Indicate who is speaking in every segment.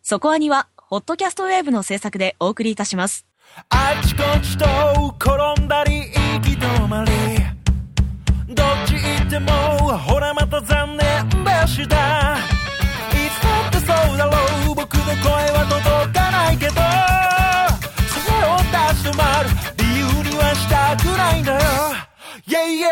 Speaker 1: そこアニはホットキャストウェーブの制作でお送りいたします。
Speaker 2: あちこちと転んだり行き止まり、どっち行ってもほらまた残念でした。いつだってそうだろう、僕の声は届かないけど、それを立ち止まる理由にはしたくないんだよ。Yeah, yeah。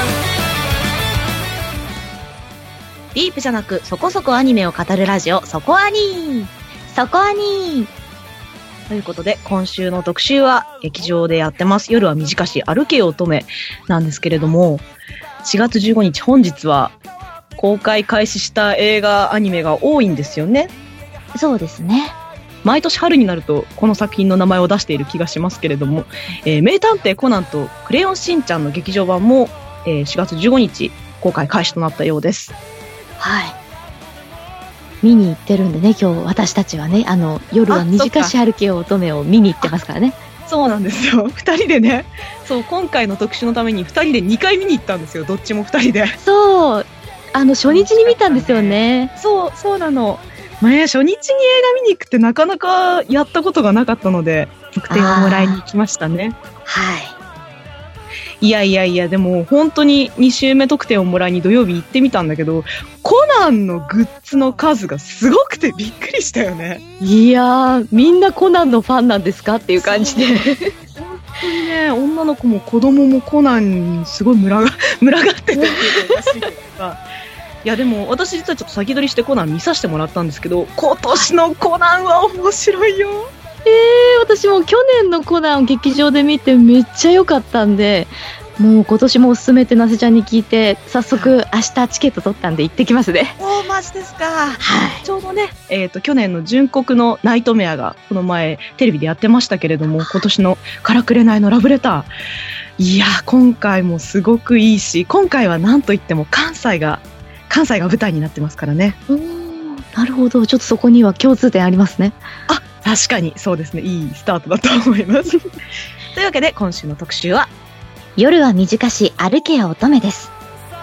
Speaker 1: ディープじゃなくそこそこアニメを語るラジオ、そこアニそこアニということで、今週の特集は劇場でやってます夜は短し歩けよ乙女なんですけれども、4月15日本日は公開開始した映画アニメが多いんですよね。
Speaker 3: そうですね。
Speaker 1: 毎年春になるとこの作品の名前を出している気がしますけれども、名探偵コナンとクレヨンしんちゃんの劇場版も、4月15日公開開始となったようです。
Speaker 3: はい。見に行ってるんでね、今日私たちはね、夜は短し歩けよ乙女を見に行ってますからね。
Speaker 1: そうなんですよ。2人でね、そう今回の特集のために2人で2回見に行ったんですよ。どっちも2人で。
Speaker 3: そう、初日に見たんですよね。
Speaker 1: そうなの。初日に映画見に行くってなかなかやったことがなかったので、得点をもらいに行きましたね。
Speaker 3: はい。
Speaker 1: いや、でも本当に2週目得点をもらいに土曜日行ってみたんだけど、コナンのグッズの数がすごくてびっくりしたよね。
Speaker 3: いやー、みんなコナンのファンなんですかっていう感じで。
Speaker 1: 本当にね、女の子も子供もコナンにすごい群がっててっていうらしいけどさ。いやでも私実はちょっと先取りしてコナン見させてもらったんですけど、今年のコナンは面白いよ。
Speaker 3: 私も去年のコナンを劇場で見てめっちゃ良かったんで、もう今年もおすすめってなせちゃんに聞いて、早速明日チケット取ったんで行ってきますね。
Speaker 1: マジですか。
Speaker 3: はい。
Speaker 1: ちょうどね、去年の純国のナイトメアがこの前テレビでやってましたけれども、今年のからくれないのラブレター、いや今回もすごくいいし、今回はなんといっても関西が舞台になってますからね。
Speaker 3: なるほど、ちょっとそこには共通点ありますね。
Speaker 1: 確かにそうですね、いいスタートだと思いますというわけで今週の特集は
Speaker 3: 夜は短し歩けよ乙女です。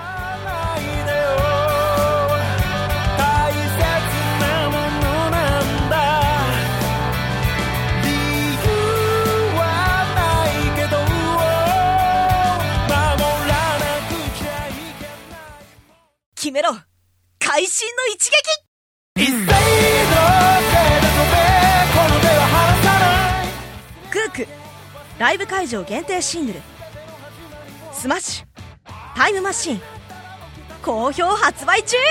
Speaker 1: 決めろ会心の一撃。クークライブ会場限定シングルスマッシュタイムマシーン好評発売中。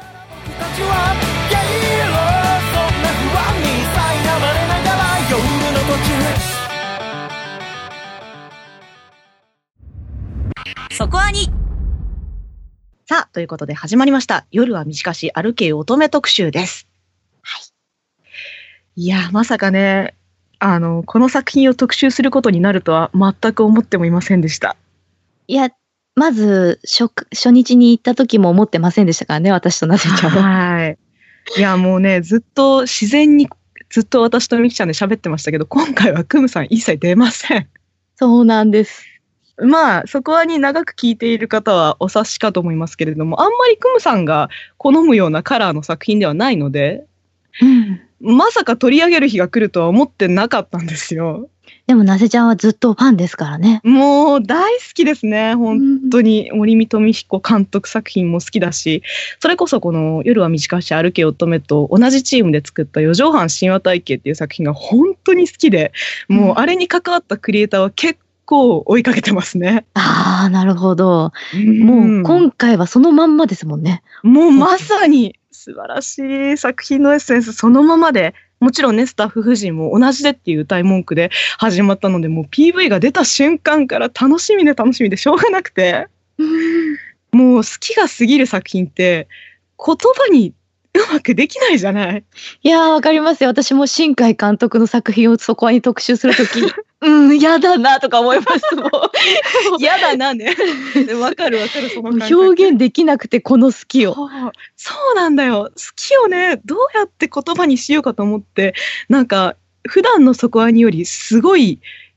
Speaker 1: そこアニ。さあということで始まりました夜は短し歩けよ乙女特集です。はい。いやまさかね、この作品を特集することになるとは全く思ってもいませんでした。
Speaker 3: いや、まず初日に行った時も思ってませんでしたからね、私となせちゃんは。
Speaker 1: はい。いやもうね、ずっと自然にずっと私とみきちゃんで喋ってましたけど、今回はクムさん一切出ません。
Speaker 3: そうなんです。
Speaker 1: まあそこに長く聞いている方はお察しかと思いますけれども、あんまりクムさんが好むようなカラーの作品ではないので、まさか取り上げる日が来るとは思ってなかったんですよ。
Speaker 3: でもなせちゃんはずっとファンですからね。
Speaker 1: もう大好きですね。本当に森見富彦監督作品も好きだし、それこそこの夜は短し歩けよ乙女と同じチームで作った四畳半神話体系っていう作品が本当に好きで、もうあれに関わったクリエイターは結構追いかけてますね。
Speaker 3: なるほど。もう今回はそのまんまですもんね。
Speaker 1: もうまさに素晴らしい作品のエッセンスそのままで、もちろんねスタッフ夫人も同じでっていう歌い文句で始まったので、もう PV が出た瞬間から楽しみでしょうがなくて、もう好きが過ぎる作品って言葉にうまくできないじゃない。
Speaker 3: いやーわかりますよ。私も新海監督の作品をそこに特集するときやだなとか思いますもん。
Speaker 1: やだなね。わかるその感覚。
Speaker 3: 表現できなくてこの好きを。
Speaker 1: そうなんだよ。好きをね、どうやって言葉にしようかと思って、なんか普段のそこアニよりすごい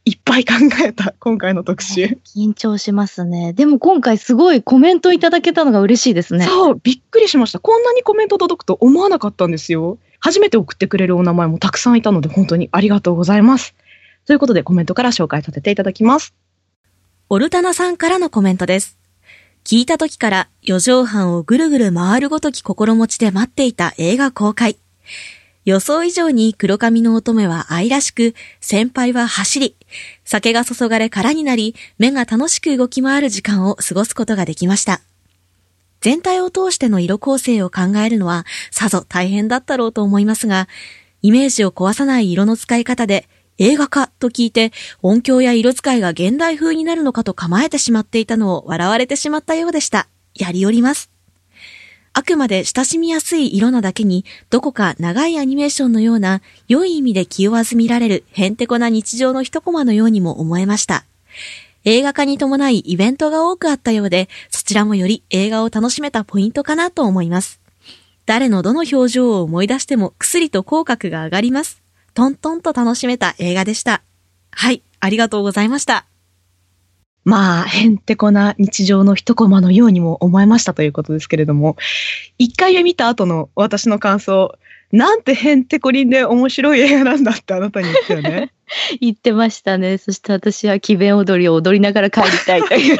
Speaker 1: いっぱい考えた、今回の特集。
Speaker 3: 緊張しますね。でも今回すごいコメントいただけたのが嬉しいですね。
Speaker 1: そう、びっくりしました。こんなにコメント届くと思わなかったんですよ。初めて送ってくれるお名前もたくさんいたので、本当にありがとうございます。ということでコメントから紹介させていただきます。
Speaker 4: オルタナさんからのコメントです。聞いた時から四畳半をぐるぐる回るごとき心持ちで待っていた映画公開。予想以上に黒髪の乙女は愛らしく、先輩は走り、酒が注がれ空になり、目が楽しく動き回る時間を過ごすことができました。全体を通しての色構成を考えるのはさぞ大変だったろうと思いますが、イメージを壊さない色の使い方で、映画化と聞いて音響や色使いが現代風になるのかと構えてしまっていたのを笑われてしまったようでした。やりおります。あくまで親しみやすい色なだけに、どこか長いアニメーションのような良い意味で気負わず見られるへんてこな日常の一コマのようにも思えました。映画化に伴いイベントが多くあったようで、そちらもより映画を楽しめたポイントかなと思います。誰のどの表情を思い出してもくすりと口角が上がります。トントンと楽しめた映画でした。はい、ありがとうございました。
Speaker 1: まあ、へんてこな日常の一コマのようにも思えましたということですけれども、一回目見た後の私の感想、なんてへんてこりんで面白い映画なんだってあなたに言ったよね。
Speaker 3: 言ってましたね。そして私は奇弁踊りを踊りながら帰りたいという。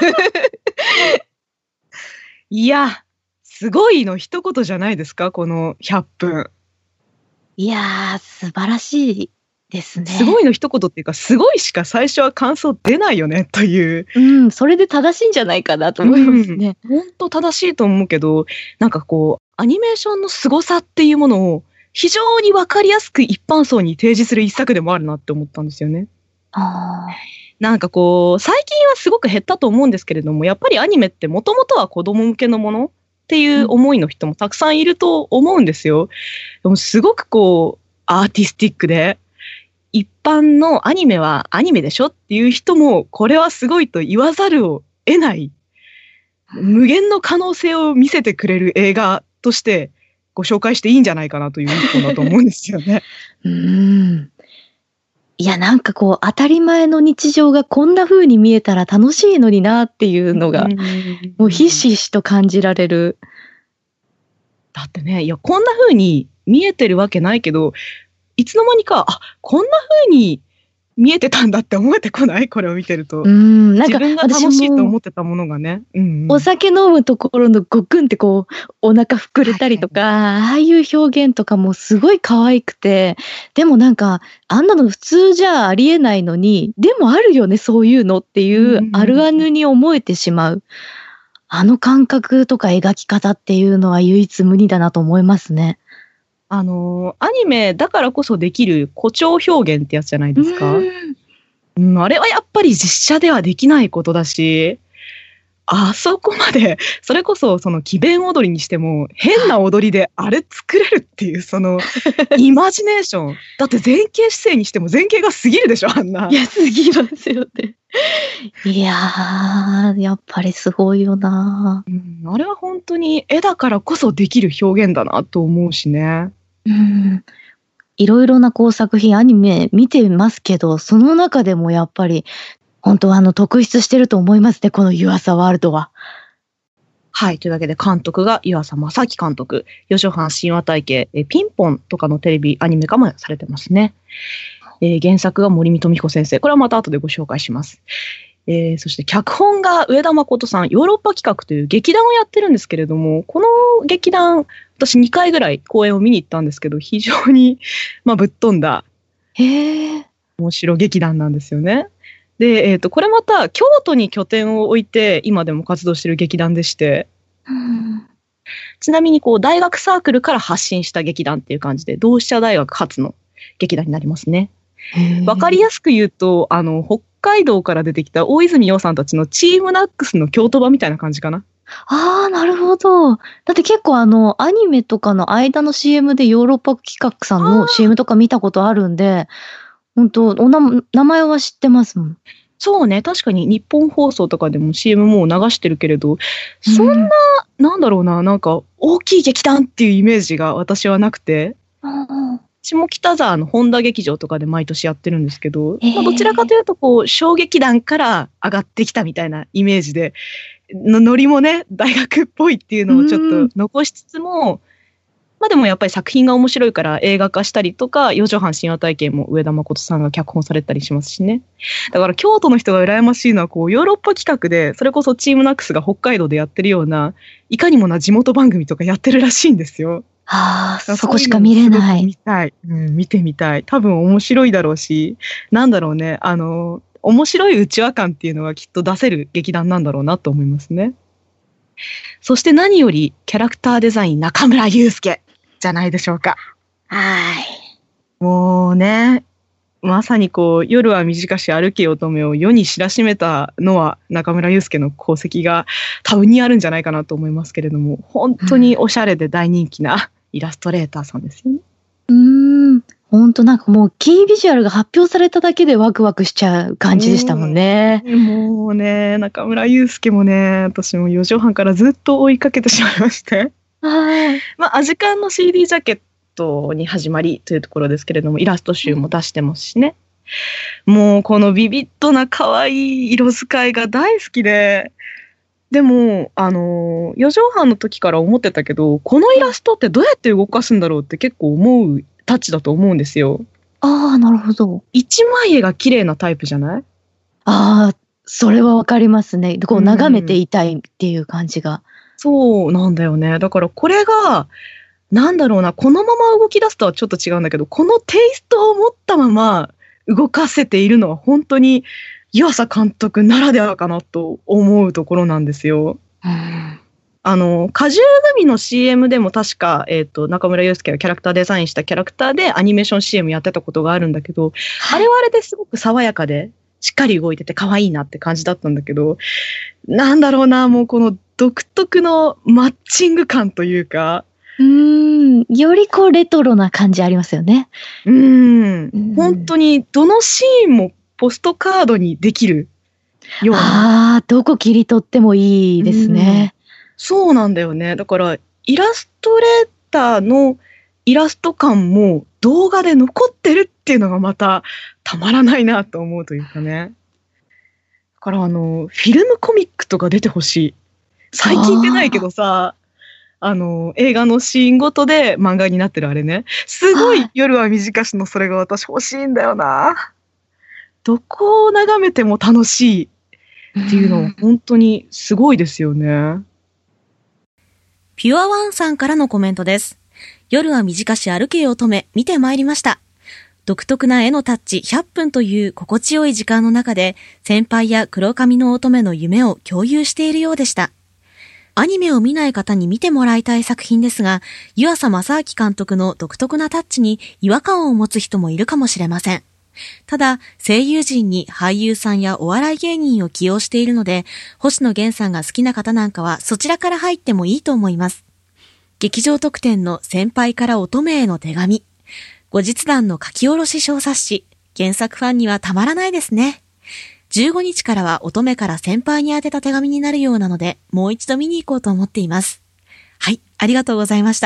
Speaker 1: いや、すごいの一言じゃないですか、この100分。
Speaker 3: いやー、素晴らしいですね。
Speaker 1: すごいの一言っていうか、すごいしか最初は感想出ないよねという。
Speaker 3: うん、それで正しいんじゃないかなと思いますね。
Speaker 1: 本当正しいと思うけど、なんかこう、アニメーションの凄さっていうものを非常にわかりやすく一般層に提示する一作でもあるなって思ったんですよね。なんかこう、最近はすごく減ったと思うんですけれども、やっぱりアニメってもともとは子供向けのものっていう思いの人もたくさんいると思うんですよ。でもすごくこう、アーティスティックで、一般のアニメはアニメでしょっていう人も、これはすごいと言わざるを得ない、無限の可能性を見せてくれる映画としてご紹介していいんじゃないかなという一本だと思うんですよね。
Speaker 3: いや、なんかこう、当たり前の日常がこんな風に見えたら楽しいのになっていうのが、もうひしひしと感じられる。
Speaker 1: だってね、いや、こんな風に見えてるわけないけど、いつの間にか、あ、こんな風に見えてたんだって思えてこない？これを見てると。
Speaker 3: なんか
Speaker 1: 自分が楽しいと思ってたものがね。
Speaker 3: お酒飲むところのごくんってこう、お腹膨れたりとか、ああいう表現とかもすごい可愛くて、でもなんか、あんなの普通じゃありえないのに、でもあるよね、そういうのっていう、あるあるに思えてしまう。あの感覚とか描き方っていうのは唯一無二だなと思いますね。
Speaker 1: アニメだからこそできる誇張表現ってやつじゃないですか。あれはやっぱり実写ではできないことだし、あそこまで、それこそその奇弁踊りにしても変な踊りであれ作れるっていうそのイマジネーション。だって前傾姿勢にしても前傾が過ぎるでしょ、あんな。
Speaker 3: いや、過ぎますよね。いやー、やっぱりすごいよな。
Speaker 1: あれは本当に絵だからこそできる表現だなと思うしね。
Speaker 3: いろいろなこう作品、アニメ見てますけど、その中でもやっぱり、本当は特筆してると思いますね、この湯浅ワールドは。
Speaker 1: はい、というわけで監督が湯浅正樹監督、四畳半神話体系、ピンポンとかのテレビアニメ化もされてますね。原作が森見富彦先生、これはまた後でご紹介します。そして脚本が上田誠さん、ヨーロッパ企画という劇団をやってるんですけれども、この劇団、私2回ぐらい公演を見に行ったんですけど、非常に、ぶっ飛んだ面白劇団なんですよね。で、これまた京都に拠点を置いて今でも活動している劇団でして、ちなみにこう大学サークルから発信した劇団っていう感じで、同志社大学発の劇団になりますね。わかりやすく言うと、北海道から出てきた大泉洋さんたちのチームナックスの京都版みたいな感じかな。
Speaker 3: ああ、なるほど。だって結構アニメとかの間の CM でヨーロッパ企画さんの CM とか見たことあるんで、本当名前は知ってますもん。
Speaker 1: そうね、確かに日本放送とかでも CM もう流してるけれど、そんな、なんだろうな、なんか大きい劇団っていうイメージが私はなくて、 下北沢の本田劇場とかで毎年やってるんですけど、
Speaker 3: へー
Speaker 1: まあ、どちらかというとこう小劇団から上がってきたみたいなイメージで、ノリもね大学っぽいっていうのをちょっと残しつつも、まあでもやっぱり作品が面白いから映画化したりとか、四畳半神話体験も上田誠さんが脚本されたりしますしね。だから京都の人が羨ましいのはこうヨーロッパ企画で、それこそチームナックスが北海道でやってるようないかにもな地元番組とかやってるらしいんですよ。
Speaker 3: ああ、そこしか見れな
Speaker 1: そううのもすごく
Speaker 3: い。
Speaker 1: 見たい。見てみたい。多分面白いだろうし、なんだろうね、面白い内輪感っていうのはきっと出せる劇団なんだろうなと思いますね。そして何よりキャラクターデザイン中村祐介じゃないでしょうか。
Speaker 3: はい。
Speaker 1: もうね、まさにこう、夜は短し歩け乙女を世に知らしめたのは中村祐介の功績が多分にあるんじゃないかなと思いますけれども、本当におしゃれで大人気なイラストレーターさんですよね。
Speaker 3: ほんとなんかもうキービジュアルが発表されただけでワクワクしちゃう感じでしたもんね。
Speaker 1: もうね、中村祐介もね、私も4畳半からずっと追いかけてしまいまして。
Speaker 3: はい。
Speaker 1: まあ、アジカンの CD ジャケットに始まりというところですけれども、イラスト集も出してますしね。もうこのビビッドな可愛い色使いが大好きで、でも、4畳半の時から思ってたけど、このイラストってどうやって動かすんだろうって結構思うタッチだと思うんですよ。
Speaker 3: ああ、なるほど。
Speaker 1: 一枚絵が綺麗なタイプじゃない？
Speaker 3: ああ、それはわかりますね。こう眺めていたいっていう感じが。
Speaker 1: そうなんだよね。だからこれが、なんだろうな、このまま動き出すとはちょっと違うんだけど、このテイストを持ったまま動かせているのは本当に湯浅監督ならではかなと思うところなんですよ。果汁グミの CM でも確か、中村祐介がキャラクターデザインしたキャラクターでアニメーション CM やってたことがあるんだけど、あれはあれですごく爽やかで、しっかり動いてて可愛いなって感じだったんだけど、なんだろうな、もうこの独特のマッチング感というか、
Speaker 3: よりこうレトロな感じありますよね。
Speaker 1: 本当にどのシーンもポストカードにできるような。
Speaker 3: ああ、どこ切り取ってもいいですね。
Speaker 1: そうなんだよね。だからイラストレーターのイラスト感も動画で残ってるっていうのがまたたまらないなと思うというかね。だからフィルムコミックとか出てほしい。最近出ないけどさ、映画のシーンごとで漫画になってるあれね。すごい夜は短しのそれが私欲しいんだよな。どこを眺めても楽しいっていうのは本当にすごいですよね。
Speaker 4: ピュアワンさんからのコメントです。夜は短し歩けよ乙女、見てまいりました。独特な絵のタッチ100分という心地よい時間の中で、先輩や黒髪の乙女の夢を共有しているようでした。アニメを見ない方に見てもらいたい作品ですが、湯浅正明監督の独特なタッチに違和感を持つ人もいるかもしれません。ただ、声優陣に俳優さんやお笑い芸人を起用しているので、星野源さんが好きな方なんかはそちらから入ってもいいと思います。劇場特典の先輩から乙女への手紙、後日談の書き下ろし小冊子、原作ファンにはたまらないですね。15日からは乙女から先輩に宛てた手紙になるようなので、もう一度見に行こうと思っています。はい、ありがとうございました。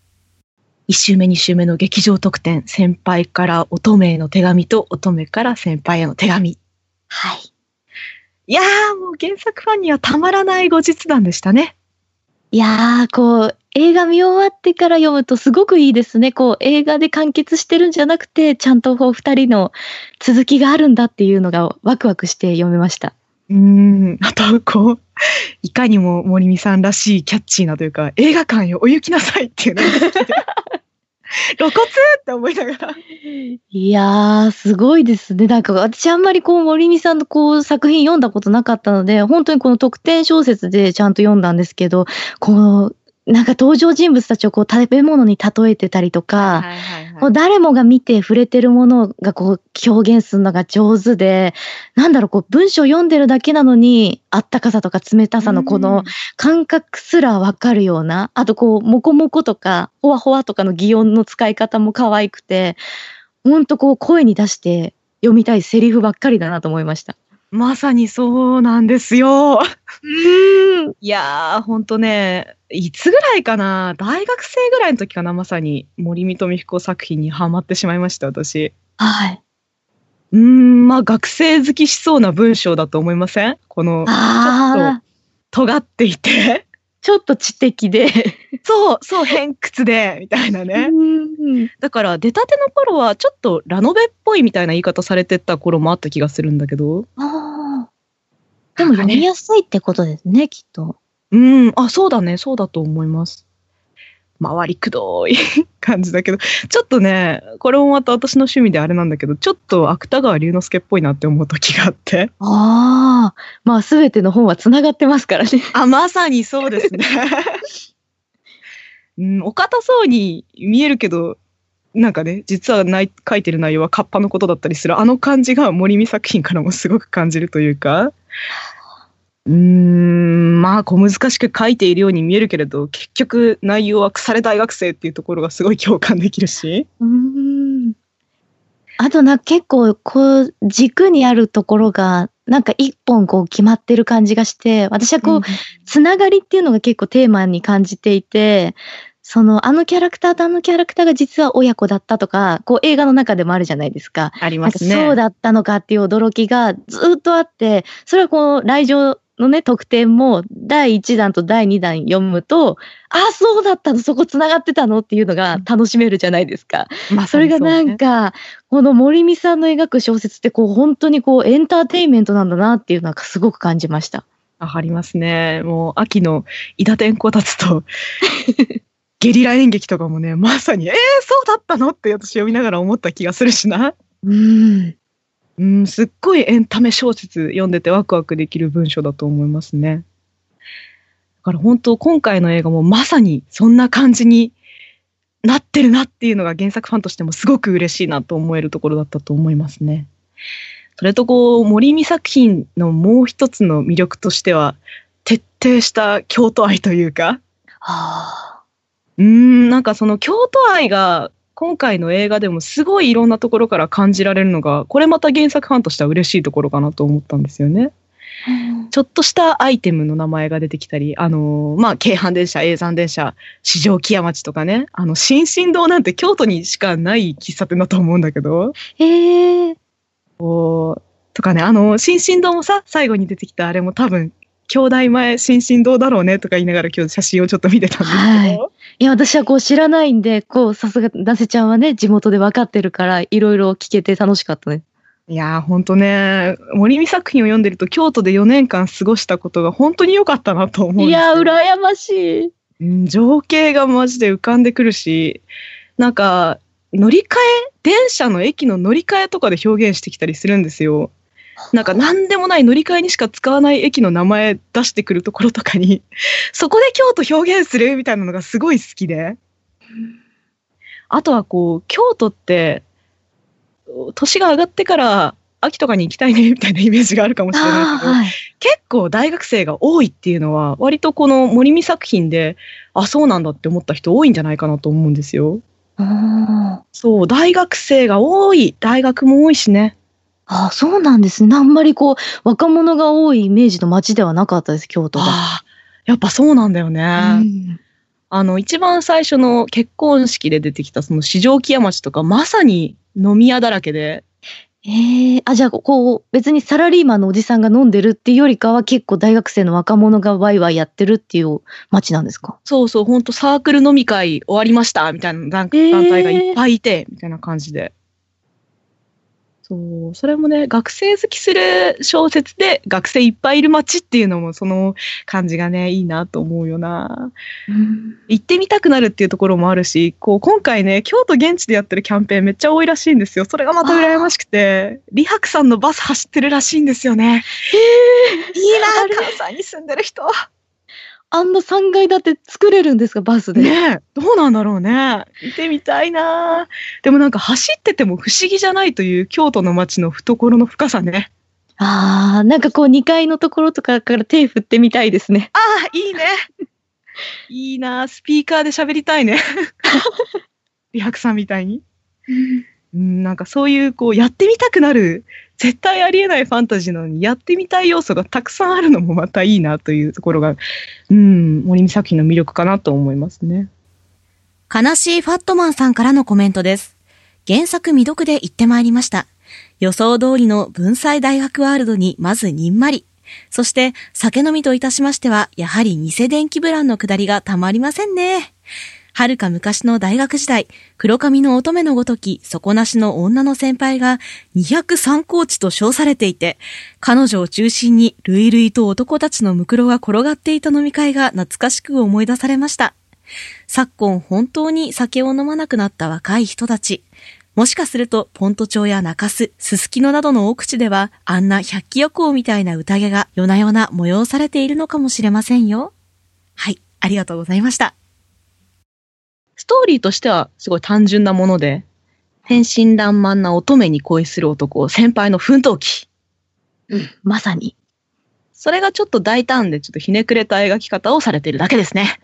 Speaker 1: 1週目2週目の劇場特典、先輩から乙女への手紙と乙女から先輩への手紙。
Speaker 3: はい。
Speaker 1: いやー、もう原作ファンにはたまらない後日談でしたね。
Speaker 3: いやー、こう、映画見終わってから読むとすごくいいですね。こう、映画で完結してるんじゃなくて、ちゃんとこう、二人の続きがあるんだっていうのがワクワクして読めました。
Speaker 1: あと、こう、いかにも森美さんらしいキャッチーなというか、映画館へお行きなさいっていうのが好きで露骨って思いながら。
Speaker 3: いやー、すごいですね。なんか私あんまりこう森美さんのこう作品読んだことなかったので、本当にこの特典小説でちゃんと読んだんですけど、こう、なんか登場人物たちをこう食べ物に例えてたりとか、こう誰もが見て触れてるものがこう表現するのが上手で、なんだろう、こう文章読んでるだけなのに、あったかさとか冷たさのこの感覚すらわかるような、あとこう、モコモコとか、ホワホワとかの擬音の使い方も可愛くて、ほんとこう声に出して読みたいセリフばっかりだなと思いました。
Speaker 1: まさにそうなんですよ。いやー、ほんとね、 いつぐらいかな、大学生ぐらいの時かな、まさに森見と美彦作品にハマってしまいました、私。
Speaker 3: はい。
Speaker 1: まあ学生好きしそうな文章だと思いません？この、ちょっと尖っていて。
Speaker 3: ちょっと知的で。
Speaker 1: そう、偏屈で、みたいなね。だから出たての頃はちょっとラノベっぽいみたいな言い方されてた頃もあった気がするんだけど。
Speaker 3: でも読みやすいってことですね、きっと。
Speaker 1: そうだね、そうだと思います。回りくどい感じだけど、ちょっとね、これもまた私の趣味であれなんだけど、ちょっと芥川龍之介っぽいなって思う時があって。
Speaker 3: まあ全ての本はつながってますからね。
Speaker 1: まさにそうですね。お堅そうに見えるけど、なんかね、実は書いてる内容はカッパのことだったりする、あの感じが森見作品からもすごく感じるというか、まあ小難しく書いているように見えるけれど、結局内容は腐れ大学生っていうところがすごい共感できるし。
Speaker 3: あと結構こう軸にあるところがなんか一本こう決まってる感じがして、私はこう、つながりっていうのが結構テーマに感じていて、あのキャラクターとあのキャラクターが実は親子だったとか、こう映画の中でもあるじゃないですか。
Speaker 1: ありますね。
Speaker 3: そうだったのかっていう驚きがずっとあって、それはこう来場のね、特典も第1弾と第2弾読むと、そうだったの、そこ繋がってたのっていうのが楽しめるじゃないですか。それがなんか、この森見さんの描く小説ってこう本当にこうエンターテインメントなんだなっていうのはすごく感じました。
Speaker 1: ありますね。もう秋の伊達天こたつとゲリラ演劇とかもね、まさにそうだったのって私読みながら思った気がするしな。すっごいエンタメ小説読んでてワクワクできる文章だと思いますね。だから本当今回の映画もまさにそんな感じになってるなっていうのが原作ファンとしてもすごく嬉しいなと思えるところだったと思いますね。それとこう森見作品のもう一つの魅力としては徹底した京都愛というか、なんかその京都愛が今回の映画でもすごいいろんなところから感じられるのが、これまた原作ファンとしては嬉しいところかなと思ったんですよね。ちょっとしたアイテムの名前が出てきたり、京阪電車、叡山電車、四条木屋町とかね、新進堂なんて京都にしかない喫茶店だと思うんだけど。とかね、新進堂もさ、最後に出てきたあれも多分、兄弟前新進堂だろうねとか言いながら今日写真をちょっと見てたんですけど。
Speaker 3: いや、私はこう知らないんで、こうさすがなせちゃんはね、地元で分かってるから、いろいろ聞けて楽しかったね。
Speaker 1: いやー、ほんとね、森見作品を読んでると京都で4年間過ごしたことが本当に良かったなと思うんですよ。
Speaker 3: いやー、羨ましい。
Speaker 1: 情景がマジで浮かんでくるし、なんか、電車の駅の乗り換えとかで表現してきたりするんですよ。なんか何でもない乗り換えにしか使わない駅の名前出してくるところとかに、そこで京都表現するみたいなのがすごい好きで。あとはこう、京都って、年が上がってから秋とかに行きたいねみたいなイメージがあるかもしれないけど、結構大学生が多いっていうのは、割とこの森見作品で、そうなんだって思った人多いんじゃないかなと思うんですよ。そう、大学生が多い、大学も多いしね。
Speaker 3: そうなんですね。あんまりこう、若者が多いイメージの街ではなかったです、京都が。
Speaker 1: やっぱそうなんだよね。一番最初の結婚式で出てきたその四条木屋町とか、まさに飲み屋だらけで。
Speaker 3: じゃあこう、別にサラリーマンのおじさんが飲んでるっていうよりかは結構大学生の若者がワイワイやってるっていう街なんですか？
Speaker 1: そうそう、ほんとサークル飲み会終わりましたみたいな団体がいっぱいいて、みたいな感じで。そう、それもね、学生好きする小説で学生いっぱいいる街っていうのもその感じがね、いいなと思うよな。行ってみたくなるっていうところもあるし、こう今回ね、京都現地でやってるキャンペーンめっちゃ多いらしいんですよ。それがまた羨ましくて、李白さんのバス走ってるらしいんですよね。いいな、関西に住んでる人。
Speaker 3: あんな3階建て作れるんですか、バスで。
Speaker 1: ねえ、どうなんだろうね。見てみたいな。でもなんか走ってても不思議じゃないという京都の街の懐の深さね。
Speaker 3: なんかこう2階のところとかから手振ってみたいですね。
Speaker 1: いいね。いいな、スピーカーで喋りたいね。李白さんみたいに。なんかそういうこうやってみたくなる絶対ありえないファンタジーなのにやってみたい要素がたくさんあるのもまたいいなというところが、森見作品の魅力かなと思いますね。
Speaker 4: 悲しいファットマンさんからのコメントです。原作未読で行ってまいりました。予想通りの文才大学ワールドにまずにんまり。そして酒飲みといたしましては、やはり偽電気ブランの下りがたまりませんね。遥か昔の大学時代、黒髪の乙女のごとき底なしの女の先輩が203コーチと称されていて、彼女を中心に類々と男たちのムクロが転がっていた飲み会が懐かしく思い出されました。昨今本当に酒を飲まなくなった若い人たち。もしかするとポント町や中洲、すすきのなどの奥地ではあんな百鬼夜行みたいな宴が夜な夜な催されているのかもしれませんよ。はい、ありがとうございました。
Speaker 1: ストーリーとしてはすごい単純なもので、天真爛漫な乙女に恋する男、先輩の奮闘記。
Speaker 3: まさに。
Speaker 1: それがちょっと大胆でちょっとひねくれた描き方をされているだけですね。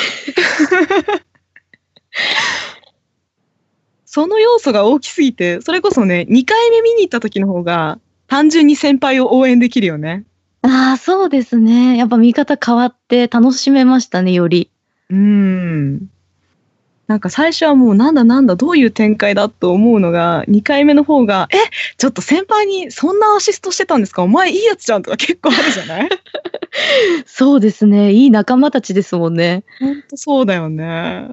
Speaker 1: その要素が大きすぎて、それこそね、2回目見に行った時の方が単純に先輩を応援できるよね。
Speaker 3: ああ、そうですね。やっぱ見方変わって楽しめましたね、より。
Speaker 1: なんか最初はもうなんだどういう展開だと思うのが、2回目の方が、ちょっと先輩にそんなアシストしてたんですか、お前いいやつじゃんとか結構あるじゃない？
Speaker 3: そうですね。いい仲間たちですもんね。
Speaker 1: ほんとそうだよね。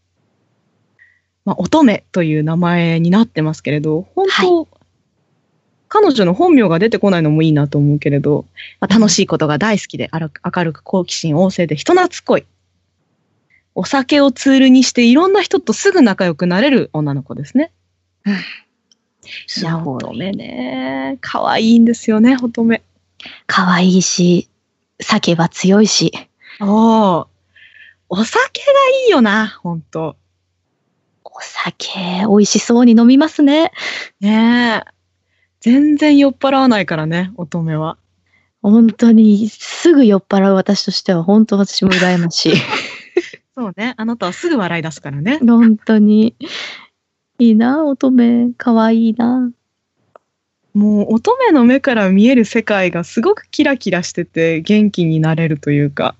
Speaker 1: 乙女という名前になってますけれど、本当、彼女の本名が出てこないのもいいなと思うけれど、楽しいことが大好きで、明るく好奇心旺盛で人懐っこい。お酒をツールにしていろんな人とすぐ仲良くなれる女の子ですね。いや、乙女ね。可愛いんですよね、乙女。
Speaker 3: 可愛いし、酒は強いし。
Speaker 1: お酒がいいよな、ほんと。
Speaker 3: お酒、美味しそうに飲みますね。
Speaker 1: ねえ。全然酔っ払わないからね、乙女は。
Speaker 3: 本当に、すぐ酔っ払う私としては、本当私も羨ましい。
Speaker 1: そうね、あなたはすぐ笑い出すからね。
Speaker 3: 本当に。いいな、乙女。かわいいな。
Speaker 1: もう乙女の目から見える世界がすごくキラキラしてて元気になれるというか。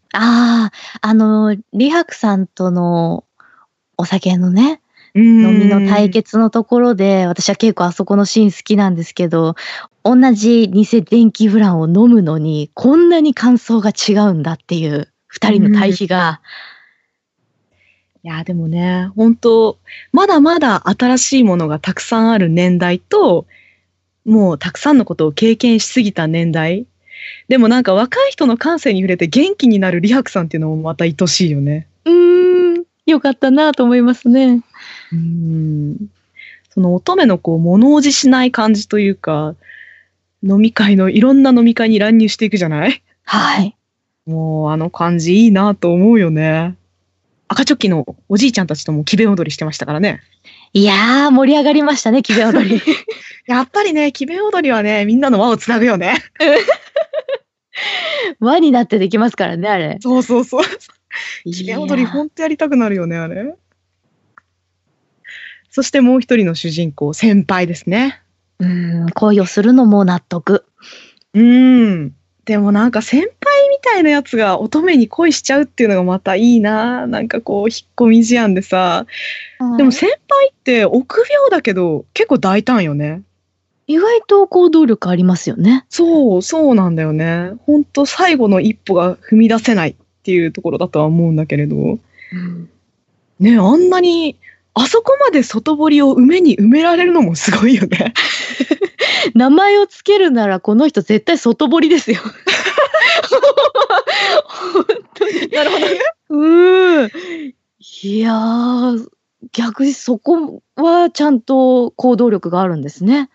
Speaker 3: 李白さんとのお酒のね、飲みの対決のところで、私は結構あそこのシーン好きなんですけど、同じ偽電気ブランを飲むのに、こんなに感想が違うんだっていう、二人の対比が。
Speaker 1: いや、でもね、本当まだまだ新しいものがたくさんある年代と、もうたくさんのことを経験しすぎた年代。でもなんか若い人の感性に触れて元気になる李白さんっていうのもまた愛しいよね。
Speaker 3: よかったなと思いますね。
Speaker 1: その乙女の物おじしない感じというか、いろんな飲み会に乱入していくじゃない？
Speaker 3: はい。
Speaker 1: もうあの感じいいなと思うよね。赤チョッキのおじいちゃんたちとも奇弁踊りしてましたからね。
Speaker 3: いやー、盛り上がりましたね、奇弁踊り。
Speaker 1: やっぱりね、奇弁踊りはね、みんなの輪をつなぐよね。
Speaker 3: 輪になってできますからね、あれ。
Speaker 1: そう。奇弁踊りほんとやりたくなるよね、あれ。そしてもう一人の主人公、先輩ですね。
Speaker 3: 恋をするのも納得。
Speaker 1: でもなんか先輩みたいなやつが乙女に恋しちゃうっていうのがまたいいな。なんか引っ込み思案でさ。でも先輩って臆病だけど結構大胆よね。
Speaker 3: 意外と行動力ありますよね。
Speaker 1: そうなんだよね。ほんと最後の一歩が踏み出せないっていうところだとは思うんだけれど。ね、あんなに、あそこまで外堀を埋められるのもすごいよね。
Speaker 3: 名前をつけるならこの人絶対外堀ですよ。本当に。
Speaker 1: なるほどね。
Speaker 3: いやー、逆にそこはちゃんと行動力があるんですね。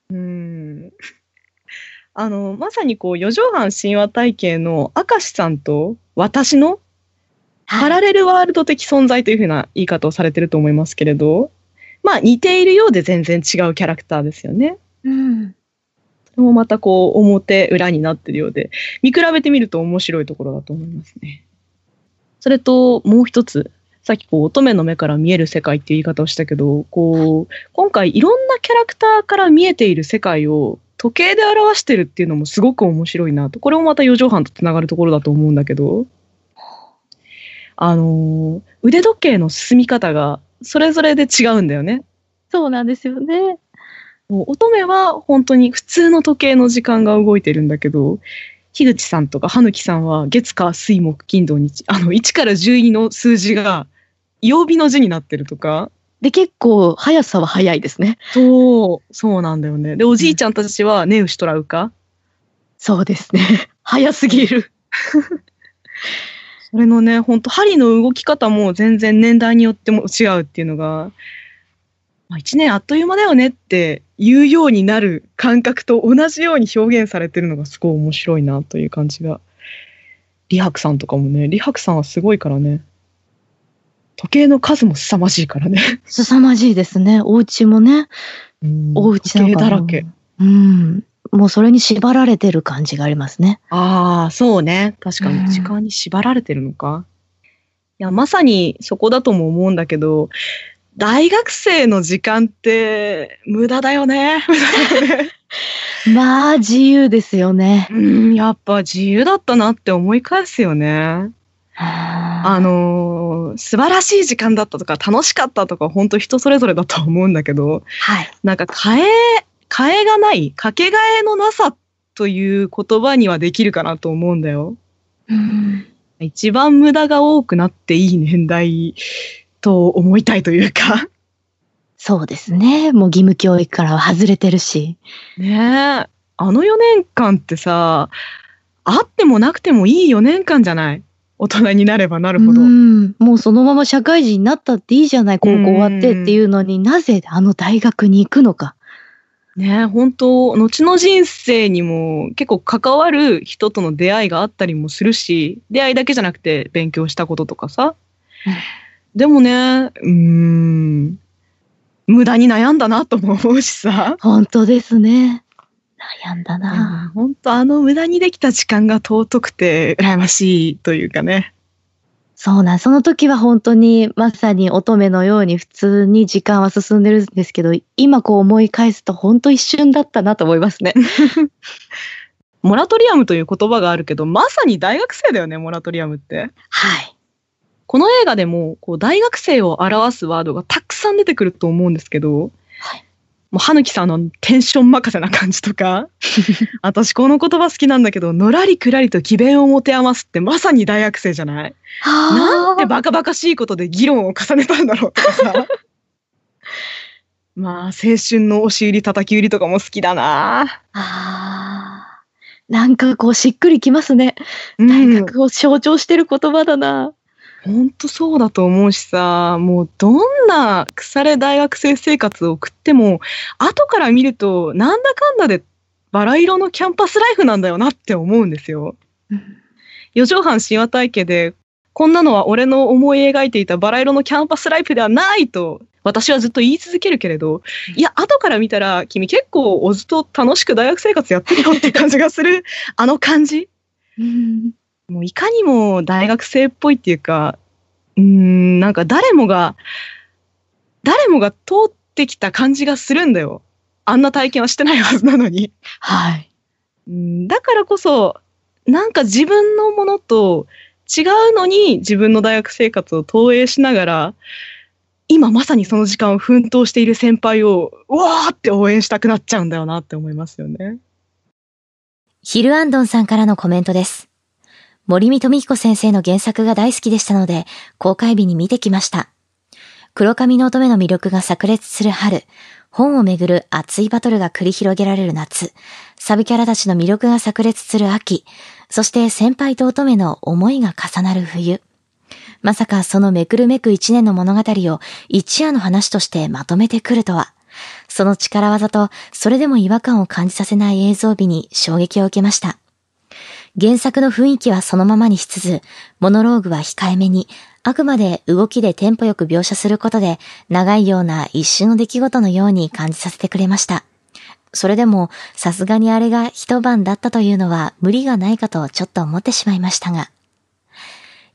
Speaker 1: まさに四畳半神話体系の明石さんと私のパラレルワールド的存在というふうな言い方をされてると思いますけれど、似ているようで全然違うキャラクターですよね。それもまた表裏になってるようで、見比べてみると面白いところだと思いますね。それともう一つ、 さっき乙女の目から見える世界っていう言い方をしたけど、今回いろんなキャラクターから見えている世界を時計で表してるっていうのもすごく面白いなと。これもまた四畳半とつながるところだと思うんだけど、腕時計の進み方がそれぞれで違うんだよね。
Speaker 3: そうなんですよね。
Speaker 1: 乙女は本当に普通の時計の時間が動いてるんだけど、樋口さんとか羽貫さんは月火水木金土日、1から12の数字が曜日の字になってるとか。
Speaker 3: で、結構速さは速いですね。
Speaker 1: そうなんだよね。で、おじいちゃんたちはネウシトラウか、
Speaker 3: そうですね。速すぎる。
Speaker 1: それのね、本当針の動き方も全然年代によっても違うっていうのが、1年あっという間だよねって言うようになる感覚と同じように表現されてるのがすごい面白いなという感じが。李白さんとかもね、李白さんはすごいからね。時計の数も凄まじいからね。
Speaker 3: 凄まじいですね。お家もね。お家
Speaker 1: 時計だらけ。
Speaker 3: もうそれに縛られてる感じがありますね。
Speaker 1: ああ、そうね。確かに時間に縛られてるのか。いや、まさにそこだとも思うんだけど、大学生の時間って無駄だよね。
Speaker 3: まあ自由ですよね。
Speaker 1: やっぱ自由だったなって思い返すよね。素晴らしい時間だったとか楽しかったとか本当人それぞれだと思うんだけど、
Speaker 3: はい、
Speaker 1: なんか替えがない、かけがえのなさという言葉にはできるかなと思うんだよ。一番無駄が多くなっていい年代と思いたいというか。
Speaker 3: そうですね。もう義務教育からは外れてるし。
Speaker 1: ねえ。4年間ってさ、あってもなくてもいい4年間じゃない。大人になればなるほど。
Speaker 3: もうそのまま社会人になったっていいじゃない。高校終わってっていうのになぜ大学に行くのか。
Speaker 1: ねえ、本当後の人生にも結構関わる人との出会いがあったりもするし、出会いだけじゃなくて勉強したこととかさ。でもね、無駄に悩んだなとも思うしさ。
Speaker 3: 本当ですね。悩んだな。
Speaker 1: 本当無駄にできた時間が尊くて羨ましいというかね。
Speaker 3: その時は本当にまさに乙女のように普通に時間は進んでるんですけど、今思い返すと本当一瞬だったなと思いますね。
Speaker 1: モラトリアムという言葉があるけど、まさに大学生だよね、モラトリアムって。
Speaker 3: はい。
Speaker 1: この映画でも大学生を表すワードがたくさん出てくると思うんですけど、はい、もう羽貫さんのテンション任せな感じとか、私この言葉好きなんだけど、のらりくらりと詭弁を持て余すってまさに大学生じゃない？なんてバカバカしいことで議論を重ねたんだろうとかさ。まあ青春の押し売り叩き売りとかも好きだな。
Speaker 3: なんかしっくりきますね。大学を象徴してる言葉だな。
Speaker 1: ほんとそうだと思うしさ、もうどんな腐れ大学生生活を送っても、後から見るとなんだかんだでバラ色のキャンパスライフなんだよなって思うんですよ。四畳半神話体系で、こんなのは俺の思い描いていたバラ色のキャンパスライフではないと私はずっと言い続けるけれど、いや、後から見たら君結構おずと楽しく大学生活やってるよって感じがする、感じ。もういかにも大学生っぽいっていうか、なんか誰もが通ってきた感じがするんだよ。あんな体験はしてないはずなのに。
Speaker 3: はい。
Speaker 1: だからこそ、なんか自分のものと違うのに自分の大学生活を投影しながら、今まさにその時間を奮闘している先輩を、うわーって応援したくなっちゃうんだよなって思いますよね。
Speaker 5: ヒルアンドンさんからのコメントです。森見富彦先生の原作が大好きでしたので、公開日に見てきました。黒髪の乙女の魅力が炸裂する春、本をめぐる熱いバトルが繰り広げられる夏、サブキャラたちの魅力が炸裂する秋、そして先輩と乙女の思いが重なる冬。まさかそのめくるめく一年の物語を一夜の話としてまとめてくるとは、その力技とそれでも違和感を感じさせない映像美に衝撃を受けました。原作の雰囲気はそのままにしつつ、モノローグは控えめに、あくまで動きでテンポよく描写することで、長いような一瞬の出来事のように感じさせてくれました。それでも、さすがにあれが一晩だったというのは無理がないかとちょっと思ってしまいましたが。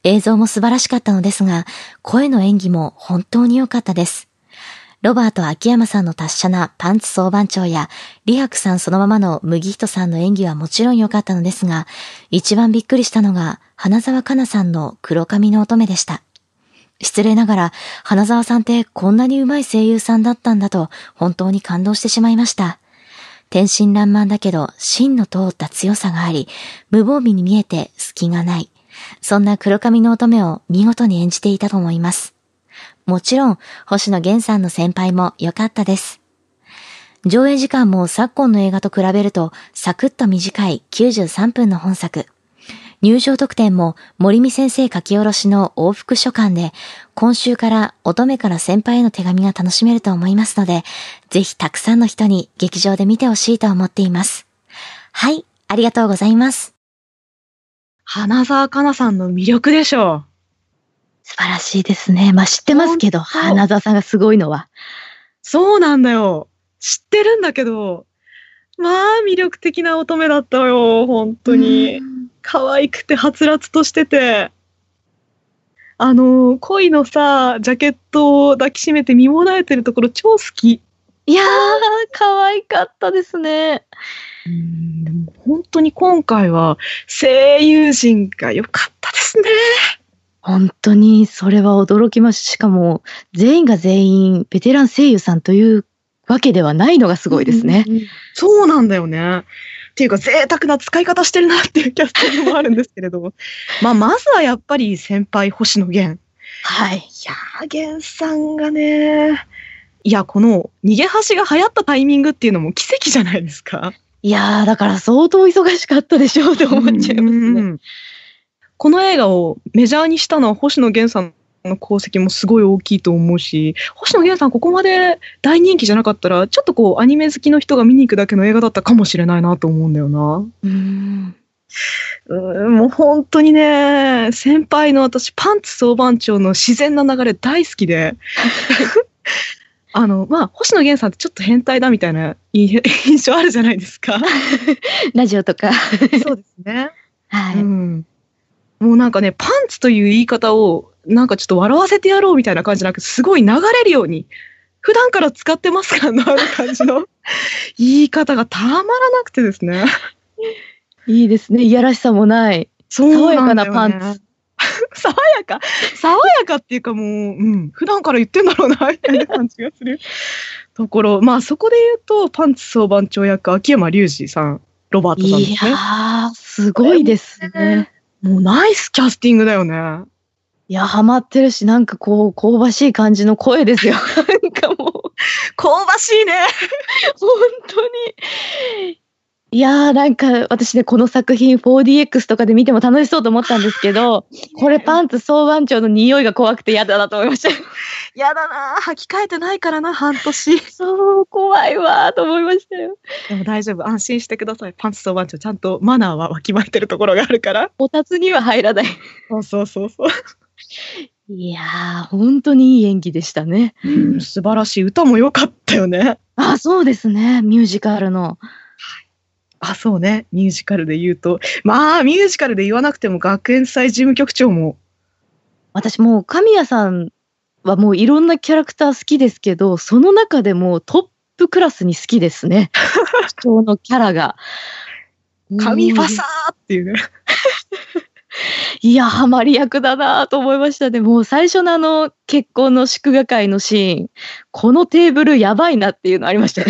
Speaker 5: 映像も素晴らしかったのですが、声の演技も本当に良かったです。ロバート秋山さんの達者なパンツ総番長や、李白さんそのままの麦人さんの演技はもちろん良かったのですが、一番びっくりしたのが、花澤香菜さんの黒髪の乙女でした。失礼ながら、花澤さんってこんなに上手い声優さんだったんだと、本当に感動してしまいました。天真爛漫だけど、芯の通った強さがあり、無防備に見えて隙がない。そんな黒髪の乙女を見事に演じていたと思います。もちろん、星野源さんの先輩も良かったです。上映時間も昨今の映画と比べると、サクッと短い93分の本作。入場特典も森見先生書き下ろしの往復書簡で、今週から乙女から先輩への手紙が楽しめると思いますので、ぜひたくさんの人に劇場で見てほしいと思っています。はい、ありがとうございます。
Speaker 1: 花澤香菜さんの魅力でしょう。
Speaker 3: 素晴らしいですね。まあ知ってますけど、花澤さんがすごいのは。
Speaker 1: そうなんだよ。知ってるんだけど、まあ魅力的な乙女だったよ、本当に。可愛くてはつらつとしてて。恋のさ、ジャケットを抱きしめて見もらえてるところ超好き。
Speaker 3: いやー、可愛かったですね。
Speaker 1: でも本当に今回は声優陣が良かったですね。
Speaker 3: 本当にそれは驚きました。しかも全員が全員ベテラン声優さんというわけではないのがすごいですね。
Speaker 1: そうなんだよね。っていうか贅沢な使い方してるなっていうキャスティングもあるんですけれど。まずはやっぱり先輩星野源。
Speaker 3: はい。
Speaker 1: いやー、源さんがね、いや、この逃げ橋が流行ったタイミングっていうのも奇跡じゃないですか。
Speaker 3: いやー、だから相当忙しかったでしょうって思っちゃいますね。
Speaker 1: この映画をメジャーにしたのは星野源さんの功績もすごい大きいと思うし、星野源さんここまで大人気じゃなかったら、ちょっとこうアニメ好きの人が見に行くだけの映画だったかもしれないなと思うんだよな。もう本当にね、先輩の私、パンツ総番長の自然な流れ大好きで、星野源さんってちょっと変態だみたいな印象あるじゃないですか。
Speaker 3: ラジオとか。
Speaker 1: そうですね。
Speaker 3: はい。
Speaker 1: もうなんかね、パンツという言い方を、なんかちょっと笑わせてやろうみたいな感じじゃなくて、すごい流れるように、普段から使ってます感のある感じの言い方がたまらなくてですね。
Speaker 3: いいですね。いやらしさもない。爽やかなパンツ。
Speaker 1: 爽やかっていうかもう、普段から言ってんだろうな、みたいな感じがするところ。まあそこで言うと、パンツ総番長役、秋山隆二さん、ロバートさんですね。
Speaker 3: いやー、すごいですね。
Speaker 1: もうナイスキャスティングだよね。
Speaker 3: いや、ハマってるし、なんかこう、香ばしい感じの声ですよ。なんかもう。
Speaker 1: 香ばしいね。
Speaker 3: 本当に。いやー、なんか私ね、この作品 4DX とかで見ても楽しそうと思ったんですけど、これパンツ総番長の匂いが怖くて嫌だなと思いました。
Speaker 1: 嫌だな、履き替えてないからな、半年。
Speaker 3: そう、怖いわーと思いましたよ。
Speaker 1: でも大丈夫、安心してください。パンツ総番長、ちゃんとマナーはわきまえてるところがあるから。
Speaker 3: こたつには入らない。
Speaker 1: そう。
Speaker 3: いやー、本当にいい演技でしたね。
Speaker 1: 素晴らしい。歌も良かったよね。
Speaker 3: あ、そうですね。ミュージカルの。
Speaker 1: そうね。ミュージカルで言うと。まあ、ミュージカルで言わなくても学園祭事務局長も。
Speaker 3: 私もう、神谷さんはもういろんなキャラクター好きですけど、その中でもトップクラスに好きですね。人のキャラが。
Speaker 1: 神ファサーっていうね。
Speaker 3: いや、ハマり役だなと思いましたね。もう最初の結婚の祝賀会のシーン、このテーブルやばいなっていうのありましたね。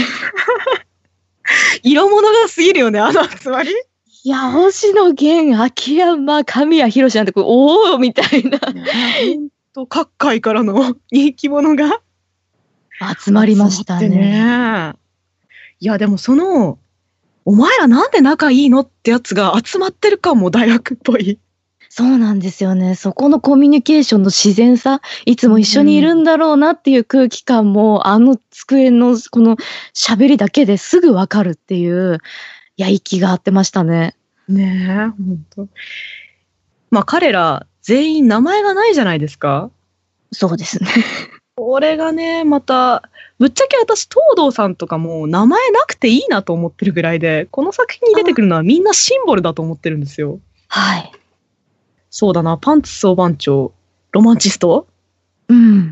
Speaker 1: 色物が過ぎるよね、あの集まり。
Speaker 3: いや、星野源、秋山、神谷博なんて、おーみたいな。ほ
Speaker 1: んと、各界からの人気者が
Speaker 3: 集まりましたね。
Speaker 1: いや、でもお前らなんで仲いいのってやつが集まってる感も大学っぽい。
Speaker 3: そうなんですよね。そこのコミュニケーションの自然さ、いつも一緒にいるんだろうなっていう空気感も、机のこの喋りだけですぐわかるっていう、いや、息が合ってましたね。
Speaker 1: ねえ、ほんと。まあ彼ら全員名前がないじゃないですか。
Speaker 3: そうですね。
Speaker 1: これがね、また、ぶっちゃけ私、東堂さんとかも名前なくていいなと思ってるぐらいで、この作品に出てくるのはみんなシンボルだと思ってるんですよ。
Speaker 3: はい。
Speaker 1: そうだな、パンツ総番長、ロマンチスト？
Speaker 3: うん。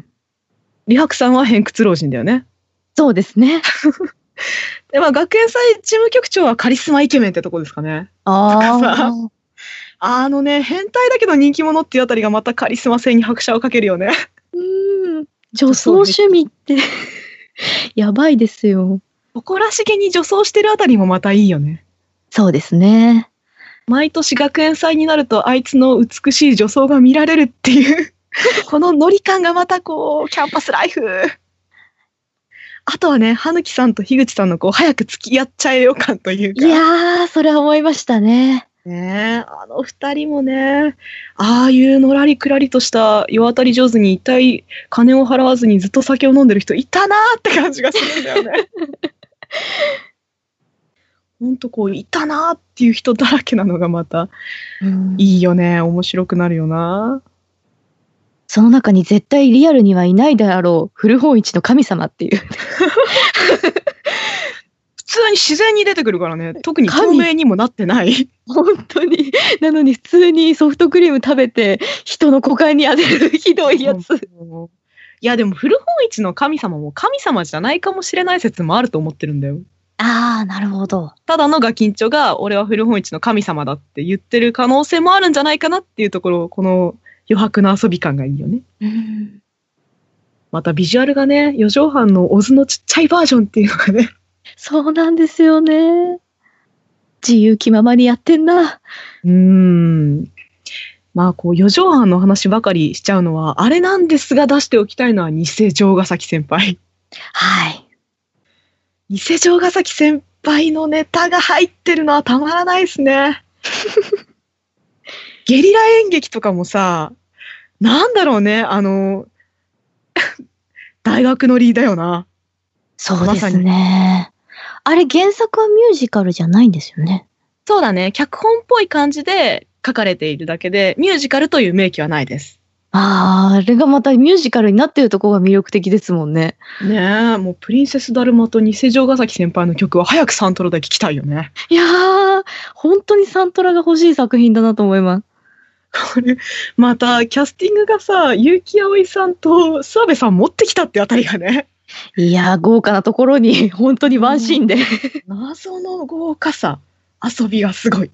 Speaker 1: 李白さんは偏屈老人だよね。
Speaker 3: そうですね。
Speaker 1: で、まあ、学園祭事務局長はカリスマイケメンってとこですかね。
Speaker 3: ああ。
Speaker 1: 変態だけど人気者っていうあたりがまたカリスマ性に拍車をかけるよね。
Speaker 3: 女装趣味ってやばいですよ。
Speaker 1: 誇らしげに女装してるあたりもまたいいよね。
Speaker 3: そうですね。
Speaker 1: 毎年学園祭になるとあいつの美しい女装が見られるっていうこのノリ感がまたこうキャンパスライフ。あとはね、羽木さんと樋口さんのこう早く付き合っちゃえよ感というか。
Speaker 3: いやー、それは思いましたね。
Speaker 1: ねえ、あの二人もね、ああいうのらりくらりとした世渡り上手に一体金を払わずにずっと酒を飲んでる人いたなーって感じがするんだよね。ほんとこういたなーっていう人だらけなのがまたいいよね。面白くなるよな。
Speaker 3: その中に絶対リアルにはいないであろう古本市の神様っていう
Speaker 1: 普通に自然に出てくるからね。特に透明にもなってない。
Speaker 3: 本当に。なのに普通にソフトクリーム食べて人の股間に当てるひどいやつ。
Speaker 1: いやでも古本市の神様も神様じゃないかもしれない説もあると思ってるんだよ。
Speaker 3: ああ、なるほど。
Speaker 1: ただのガキンチョが俺は古本市の神様だって言ってる可能性もあるんじゃないかなっていうところ、この余白の遊び感がいいよね。またビジュアルがね、四畳半のオズのちっちゃいバージョンっていうのがね。
Speaker 3: そうなんですよね。自由気ままにやってんな。
Speaker 1: まあこう四畳半の話ばかりしちゃうのはあれなんですが、出しておきたいのは偽城ヶ崎先輩。
Speaker 3: はい。
Speaker 1: 偽城ヶ崎先輩のネタが入ってるのはたまらないですね。ゲリラ演劇とかもさ、なんだろうね、大学のリーだよな。
Speaker 3: そうですね。あれ原作はミュージカルじゃないんですよね。
Speaker 1: そうだね。脚本っぽい感じで書かれているだけで、ミュージカルという明記はないです。
Speaker 3: あれがまたミュージカルになってるところが魅力的ですもんね。
Speaker 1: ねえ、もうプリンセスダルマと偽城ヶ崎先輩の曲は早くサントラで聴きたいよね。
Speaker 3: いやー、本当にサントラが欲しい作品だなと思います。
Speaker 1: これ、また、キャスティングがさ、結城葵さんと諏訪部さん持ってきたってあたりがね。
Speaker 3: いやー、豪華なところに、本当にワンシーンで。
Speaker 1: 謎の豪華さ、遊びがすごい。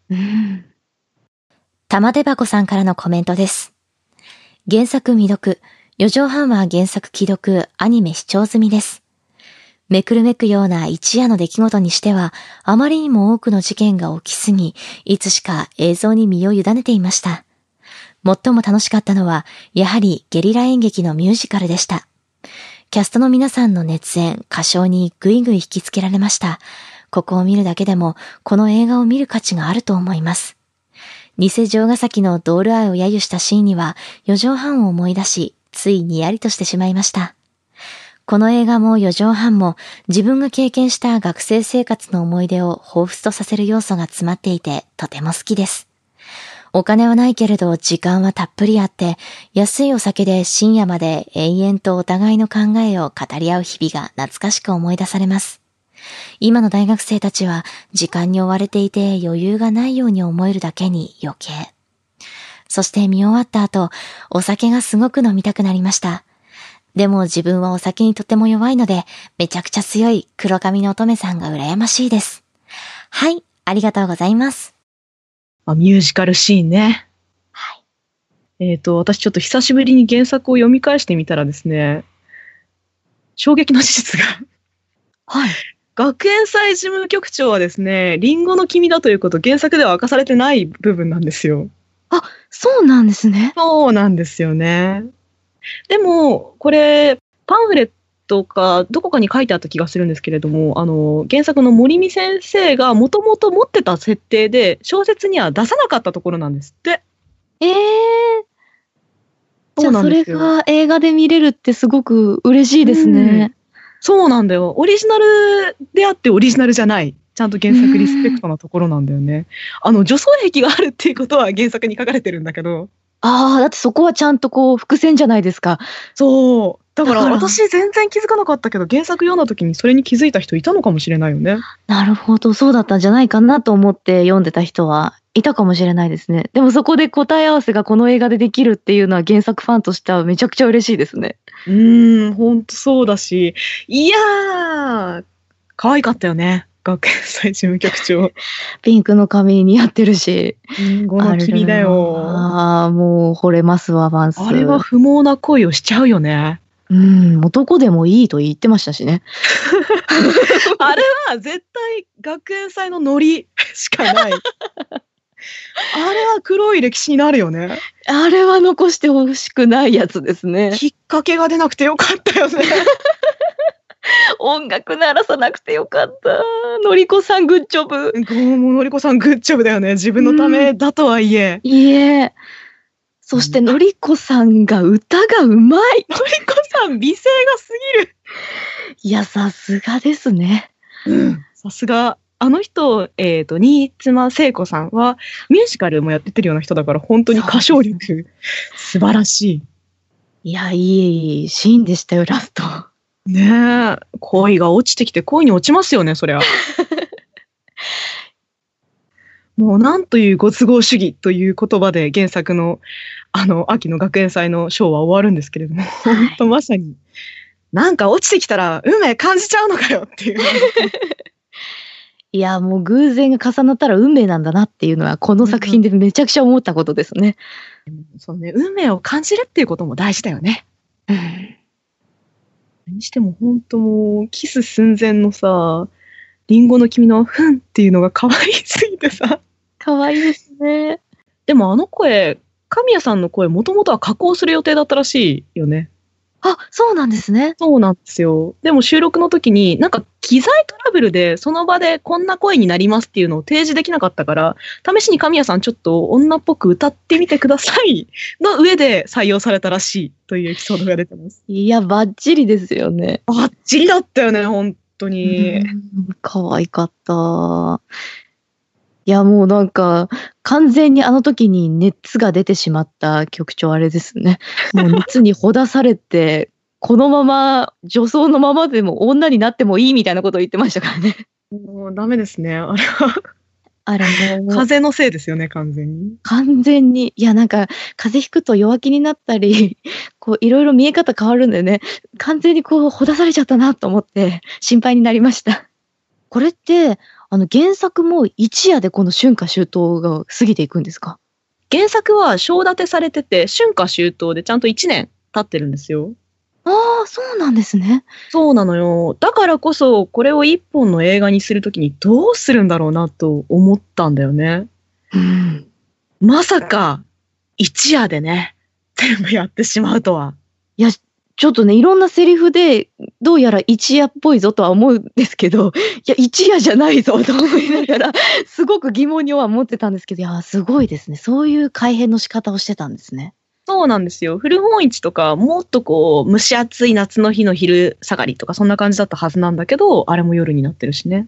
Speaker 5: 玉手箱さんからのコメントです。原作未読、四畳半は原作既読、アニメ視聴済みです。めくるめくような一夜の出来事にしては、あまりにも多くの事件が起きすぎ、いつしか映像に身を委ねていました。最も楽しかったのは、やはりゲリラ演劇のミュージカルでした。キャストの皆さんの熱演、歌唱にぐいぐい引きつけられました。ここを見るだけでも、この映画を見る価値があると思います。偽城ヶ崎のドール愛を揶揄したシーンには、四畳半を思い出し、ついにやりとしてしまいました。この映画も四畳半も自分が経験した学生生活の思い出を彷彿とさせる要素が詰まっていてとても好きです。お金はないけれど時間はたっぷりあって、安いお酒で深夜まで延々とお互いの考えを語り合う日々が懐かしく思い出されます。今の大学生たちは時間に追われていて余裕がないように思えるだけに余計。そして見終わった後、お酒がすごく飲みたくなりました。でも自分はお酒にとても弱いので、めちゃくちゃ強い黒髪の乙女さんが羨ましいです。はい、ありがとうございます。
Speaker 1: ミュージカルシーンね。
Speaker 5: はい。
Speaker 1: 私ちょっと久しぶりに原作を読み返してみたらですね、衝撃の事実が。
Speaker 3: はい。
Speaker 1: 学園祭事務局長はですね、リンゴの君だということ原作では明かされてない部分なんですよ。
Speaker 3: あ、そうなんですね。
Speaker 1: そうなんですよね。でも、これ、パンフレットかどこかに書いてあった気がするんですけれども、原作の森見先生がもともと持ってた設定で、小説には出さなかったところなんですって。
Speaker 3: じゃあそれが映画で見れるってすごく嬉しいですね。
Speaker 1: そうなんだよ。オリジナルであってオリジナルじゃない。ちゃんと原作リスペクトなところなんだよね。女装癖があるっていうことは原作に書かれてるんだけど。
Speaker 3: だってそこはちゃんとこう伏線じゃないですか。
Speaker 1: そう。だから私全然気づかなかったけど、原作読んだ時にそれに気づいた人いたのかもしれないよね。
Speaker 3: なるほど、そうだったんじゃないかなと思って読んでた人はいたかもしれないですね。でもそこで答え合わせがこの映画でできるっていうのは原作ファンとしてはめちゃくちゃ嬉しいですね。
Speaker 1: ほんとそうだし、いやー、可愛かったよね。学園祭事務局長。
Speaker 3: ピンクの髪似合ってるし。
Speaker 1: この君だよ。
Speaker 3: ああ、もう惚れますわ、バンス。
Speaker 1: あれは不毛な恋をしちゃうよね。
Speaker 3: 男でもいいと言ってましたしね。
Speaker 1: あれは絶対学園祭のノリしかない。あれは黒い歴史になるよね。
Speaker 3: あれは残してほしくないやつですね。
Speaker 1: きっかけが出なくてよかったよね。
Speaker 3: 音楽鳴らさなくてよかった。のりこさんグッジョブ。
Speaker 1: もうのりこさんグッジョブだよね。自分のためだとはいえ。
Speaker 3: いいえ。そしてのりこさんが歌がうまい。
Speaker 1: のりこさん美声がすぎる。
Speaker 3: いや、さすがですね。
Speaker 1: さすが。あの人、新妻聖子さんはミュージカルもやっててるような人だから本当に歌唱力素晴らしい。
Speaker 3: いや、いいシーンでしたよ、ラスト。
Speaker 1: ねえ、恋が落ちてきて恋に落ちますよね、そりゃ。もうなんというご都合主義という言葉で原作の秋の学園祭のショーは終わるんですけれども、本当まさになんか落ちてきたら運命感じちゃうのかよっていう。
Speaker 3: いや、もう偶然が重なったら運命なんだなっていうのはこの作品でめちゃくちゃ思ったことですね。
Speaker 1: そうね、運命を感じるっていうことも大事だよね。にしても本当もうキス寸前のさ、リンゴの君のふんっていうのが可愛すぎてさ。
Speaker 3: 可愛いですね。
Speaker 1: でもあの声、神谷さんの声もともとは加工する予定だったらしいよね。
Speaker 3: あ、そうなんですね。
Speaker 1: そうなんですよ。でも収録の時になんか機材トラブルでその場でこんな声になりますっていうのを提示できなかったから、試しに神谷さんちょっと女っぽく歌ってみてくださいの上で採用されたらしいというエピソードが出てます。
Speaker 3: いや、バッチリですよね。
Speaker 1: バッチリだったよね、本当に。
Speaker 3: 可愛かった。いや、もうなんか、完全にあの時に熱が出てしまった局長あれですね。もう熱にほだされて、このまま、女装のままでも女になってもいいみたいなことを言ってましたからね。
Speaker 1: もうダメですね、あれは。
Speaker 3: あれもう。
Speaker 1: 風のせいですよね、完全に。
Speaker 3: 完全に。いや、なんか、風邪ひくと弱気になったり、こう、いろいろ見え方変わるんでね、完全にこう、ほだされちゃったなと思って、心配になりました。これって、原作も一夜でこの春夏秋冬が過ぎていくんですか？
Speaker 1: 原作は章立てされてて、春夏秋冬でちゃんと1年経ってるんですよ。
Speaker 3: ああ、そうなんですね。
Speaker 1: そうなのよ。だからこそ、これを一本の映画にするときにどうするんだろうなと思ったんだよね。まさか、一夜でね、全部やってしまうとは。
Speaker 3: いや、ちょっとね、いろんなセリフで、どうやら一夜っぽいぞとは思うんですけど、いや、一夜じゃないぞと思いながら、すごく疑問には思ってたんですけど、いや、すごいですね。そういう改変の仕方をしてたんですね。
Speaker 1: そうなんですよ。古本市とか、もっとこう、蒸し暑い夏の日の昼下がりとか、そんな感じだったはずなんだけど、あれも夜になってるしね。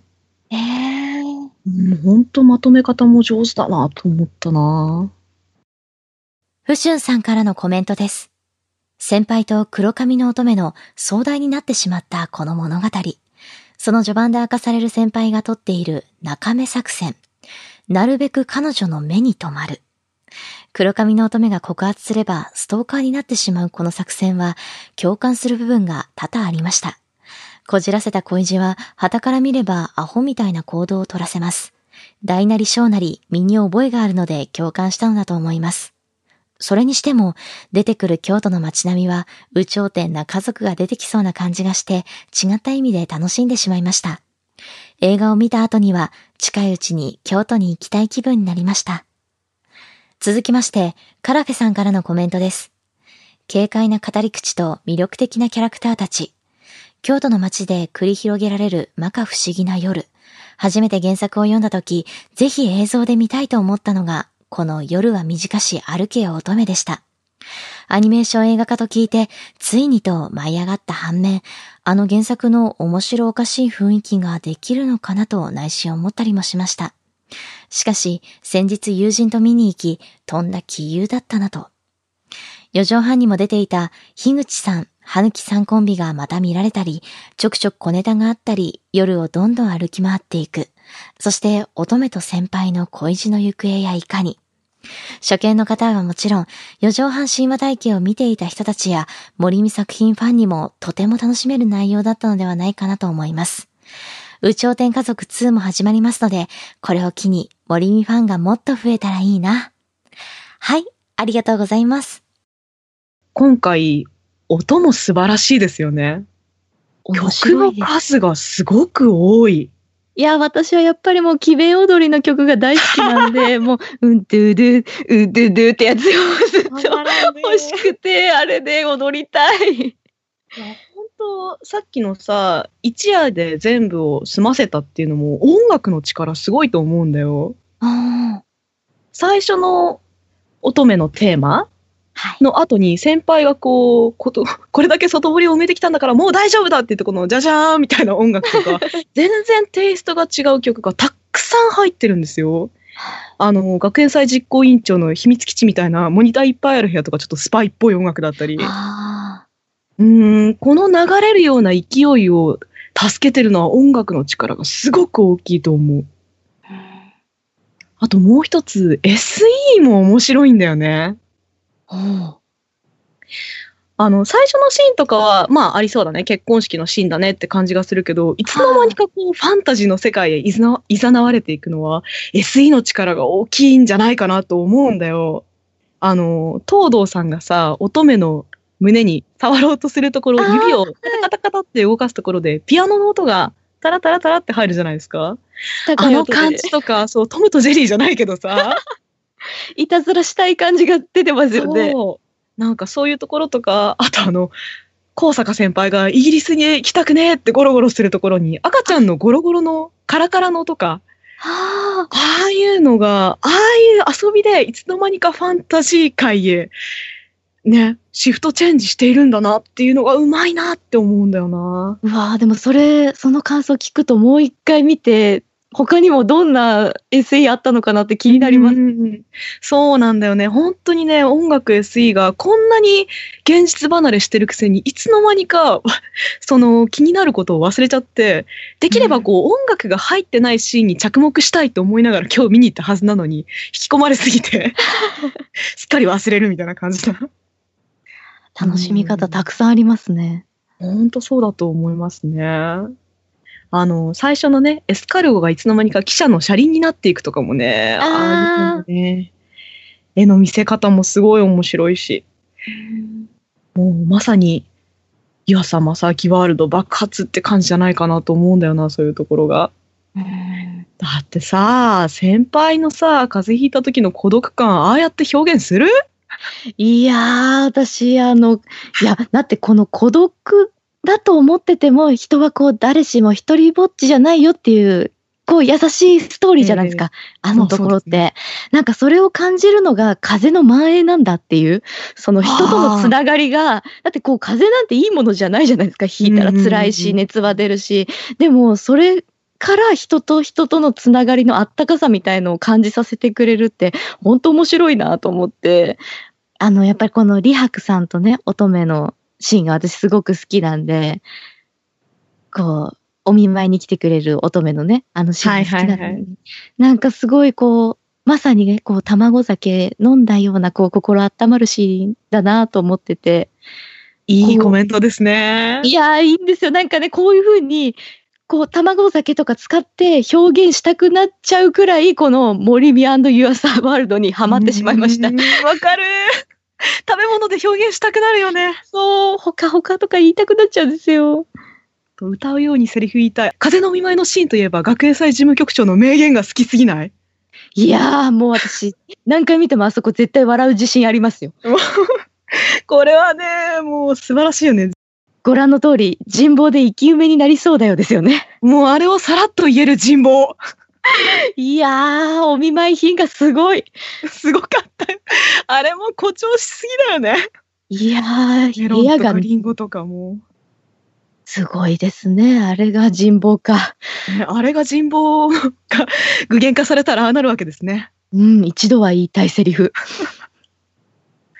Speaker 1: ほんとまとめ方も上手だなと思ったな。
Speaker 5: ふしゅんさんからのコメントです。先輩と黒髪の乙女の壮大になってしまったこの物語。その序盤で明かされる先輩が取っている中目作戦。なるべく彼女の目に留まる。黒髪の乙女が告発すればストーカーになってしまうこの作戦は共感する部分が多々ありました。こじらせた恋路は傍から見ればアホみたいな行動を取らせます。大なり小なり身に覚えがあるので共感したのだと思います。それにしても出てくる京都の街並みは有頂天な家族が出てきそうな感じがして違った意味で楽しんでしまいました。映画を見た後には近いうちに京都に行きたい気分になりました。続きまして、カラフェさんからのコメントです。軽快な語り口と魅力的なキャラクターたち。京都の街で繰り広げられる摩訶不思議な夜。初めて原作を読んだとき、ぜひ映像で見たいと思ったのが、この夜は短し歩けよ乙女でした。アニメーション映画化と聞いて、ついにと舞い上がった反面、あの原作の面白おかしい雰囲気ができるのかなと内心思ったりもしました。しかし、先日友人と見に行き、とんだ奇遇だったなと。4畳半にも出ていた樋口さん、 羽貫さんコンビがまた見られたり、ちょくちょく小ネタがあったり、夜をどんどん歩き回っていく。そして乙女と先輩の恋路の行方やいかに。初見の方はもちろん、四畳半神話体系を見ていた人たちや、森見作品ファンにもとても楽しめる内容だったのではないかなと思います。有頂天家族2も始まりますので、これを機に森見ファンがもっと増えたらいいな。はい、ありがとうございます。
Speaker 1: 今回、音も素晴らしいですよね。
Speaker 3: 面
Speaker 1: 曲の
Speaker 3: 白いです。
Speaker 1: 数がすごく多い。
Speaker 3: いや、私はやっぱりもう、奇弁踊りの曲が大好きなんで、もう、うんドゥドゥ、うんドゥドゥってやつをずっと欲しくて、あれで踊りたい。
Speaker 1: いや本当さっきのさ、一夜で全部を済ませたっていうのも音楽の力すごいと思うんだよ。最初の乙女のテーマの後に先輩がこれだけ外堀を埋めてきたんだからもう大丈夫だって言ってこのジャジャーンみたいな音楽とか全然テイストが違う曲がたくさん入ってるんですよ。学園祭実行委員長の秘密基地みたいなモニターいっぱいある部屋とかちょっとスパイっぽい音楽だったり。この流れるような勢いを助けてるのは音楽の力がすごく大きいと思う。あともう一つ SE も面白いんだよね。最初のシーンとかはまあありそうだね、結婚式のシーンだねって感じがするけど、いつの間にかこうファンタジーの世界へいざなわれていくのは SE の力が大きいんじゃないかなと思うんだよ。東堂さんがさ、乙女の胸に触ろうとするところ、指をカタカタカタって動かすところで、ピアノの音がタラタラタラって入るじゃないですか。あの感じとか、そう、トムとジェリーじゃないけどさ。
Speaker 3: いたずらしたい感じが出てますよね。
Speaker 1: なんかそういうところとか、あと高坂先輩がイギリスに行きたくねえってゴロゴロするところに、赤ちゃんのゴロゴロのカラカラの音か。ああいうのが、ああいう遊びでいつの間にかファンタジー界へ、ね、シフトチェンジしているんだなっていうのがうまいなって思うんだよな。
Speaker 3: うわー、でもその感想聞くともう一回見て、他にもどんな SE あったのかなって気になります。
Speaker 1: そうなんだよね。本当にね、音楽 SE がこんなに現実離れしてるくせに、いつの間にか、気になることを忘れちゃって、できれば音楽が入ってないシーンに着目したいと思いながら今日見に行ったはずなのに、引き込まれすぎて、すっかり忘れるみたいな感じだ。
Speaker 3: 楽しみ方たくさんありますね。
Speaker 1: 本当そうだと思いますね。最初のね、エスカルゴがいつの間にか汽車の車輪になっていくとかもね、絵の見せ方もすごい面白いし、もうまさに湯浅正明ワールド爆発って感じじゃないかなと思うんだよな、そういうところが。だってさ、先輩のさ、風邪ひいた時の孤独感、ああやって表現する？
Speaker 3: いやー、私、だってこの孤独だと思ってても、人は誰しも一人ぼっちじゃないよっていう、優しいストーリーじゃないですか。あのところって。ね、なんかそれを感じるのが風の蔓延なんだっていう、その人とのつながりが、だって風なんていいものじゃないじゃないですか。引いたら辛いし、熱は出るし。でも、それから人と人とのつながりのあったかさみたいのを感じさせてくれるって、本当面白いなと思って、やっぱりこの李白さんとね、乙女のシーンが私すごく好きなんで、お見舞いに来てくれる乙女のね、シーンが好きなのに、なんかすごいまさにね、卵酒飲んだような心温まるシーンだなと思ってて。
Speaker 1: いいコメントですね。
Speaker 3: いやー、いいんですよ。なんかね、こういう風に、卵酒とか使って表現したくなっちゃうくらい、この森見&湯浅ワールドにハマってしまいました。
Speaker 1: わかる。食べ物で表現したくなるよね。
Speaker 3: そう、ほかほかとか言いたくなっちゃうんですよ。
Speaker 1: 歌うようにセリフ言いたい。風のお見舞いのシーンといえば、学園祭事務局長の名言が好きすぎない？
Speaker 3: いやー、もう私、何回見てもあそこ絶対笑う自信ありますよ。
Speaker 1: これはね、もう素晴らしいよね。
Speaker 3: ご覧の通り、人望で生き埋めになりそうだよですよね。
Speaker 1: もうあれをさらっと言える人望。
Speaker 3: いやー、お見舞い品がすごい。
Speaker 1: すごかったよ。あれも誇張しすぎだよね。
Speaker 3: いやー、
Speaker 1: メロンとかリンゴとかも。
Speaker 3: すごいですね。あれが人望か。
Speaker 1: あれが人望が具現化されたらああなるわけですね。
Speaker 3: 一度は言いたいセリフ。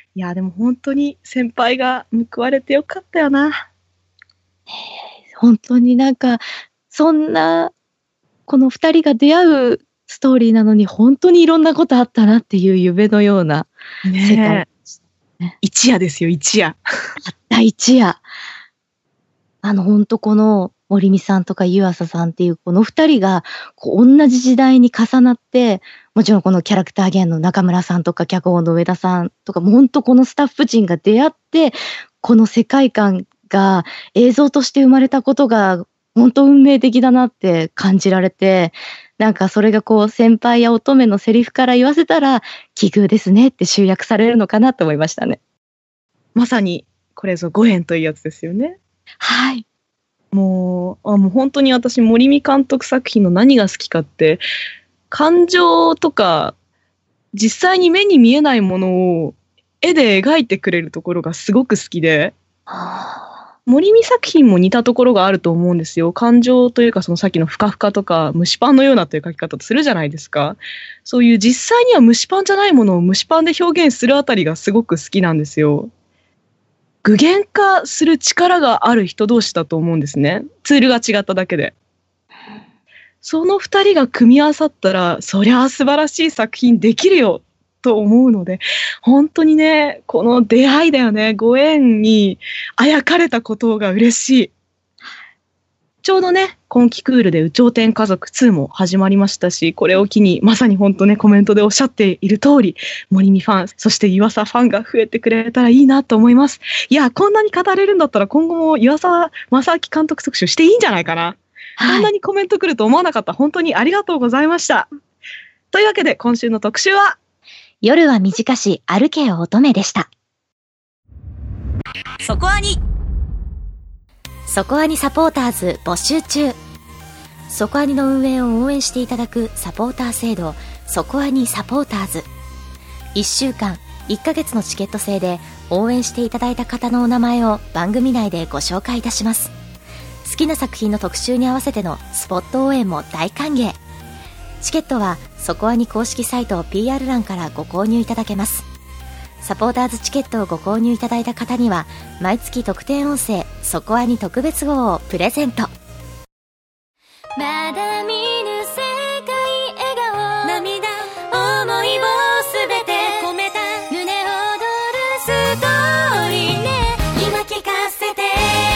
Speaker 1: いや、でも本当に先輩が報われてよかったよな。
Speaker 3: 本当になんか、そんな、この二人が出会うストーリーなのに、本当にいろんなことあったなっていう夢のような世界。
Speaker 1: 一夜ですよ、一夜。
Speaker 3: たった一夜。本当この森美さんとか湯浅さんっていうこの二人がこう同じ時代に重なって、もちろんこのキャラクターゲームの中村さんとか脚本の上田さんとか、もう本当このスタッフ陣が出会って、この世界観が映像として生まれたことが本当運命的だなって感じられて、なんかそれがこう先輩や乙女のセリフから言わせたら奇遇ですねって集約されるのかなと思いましたね。
Speaker 1: まさにこれぞご縁というやつですよね。
Speaker 3: はい。
Speaker 1: もう本当に私森見監督作品の何が好きかって、感情とか実際に目に見えないものを絵で描いてくれるところがすごく好きで、森見作品も似たところがあると思うんですよ。感情というかそのさっきのふかふかとか蒸しパンのようなという描き方とするじゃないですか。そういう実際には蒸しパンじゃないものを蒸しパンで表現するあたりがすごく好きなんですよ。具現化する力がある人同士だと思うんですね。ツールが違っただけで。その二人が組み合わさったら、そりゃあ素晴らしい作品できるよと思うので、本当にね、この出会いだよね、ご縁にあやかれたことが嬉しい。ちょうどね、今期クールで有頂天家族2も始まりましたし、これを機にまさに本当ね、コメントでおっしゃっている通り、森見ファン、そして湯浅ファンが増えてくれたらいいなと思います。いや、こんなに語れるんだったら今後も湯浅正明監督特集していいんじゃないかな。こんなにコメント来ると思わなかった。本当にありがとうございました。というわけで今週の特集は、
Speaker 5: 夜は短し歩けよ乙女でした。
Speaker 4: そこアニ。
Speaker 5: そこアニサポーターズ募集中。そこアニの運営を応援していただくサポーター制度、そこアニサポーターズ。1週間1ヶ月のチケット制で応援していただいた方のお名前を番組内でご紹介いたします。好きな作品の特集に合わせてのスポット応援も大歓迎。チケットはそこアニ公式サイト PR 欄からご購入いただけます。サポーターズチケットをご購入いただいた方には毎月特典音声そこアニ特別号をプレゼント。まだ見ぬ世界笑顔涙思いをすべて込めた胸躍るストーリーね今聞かせて。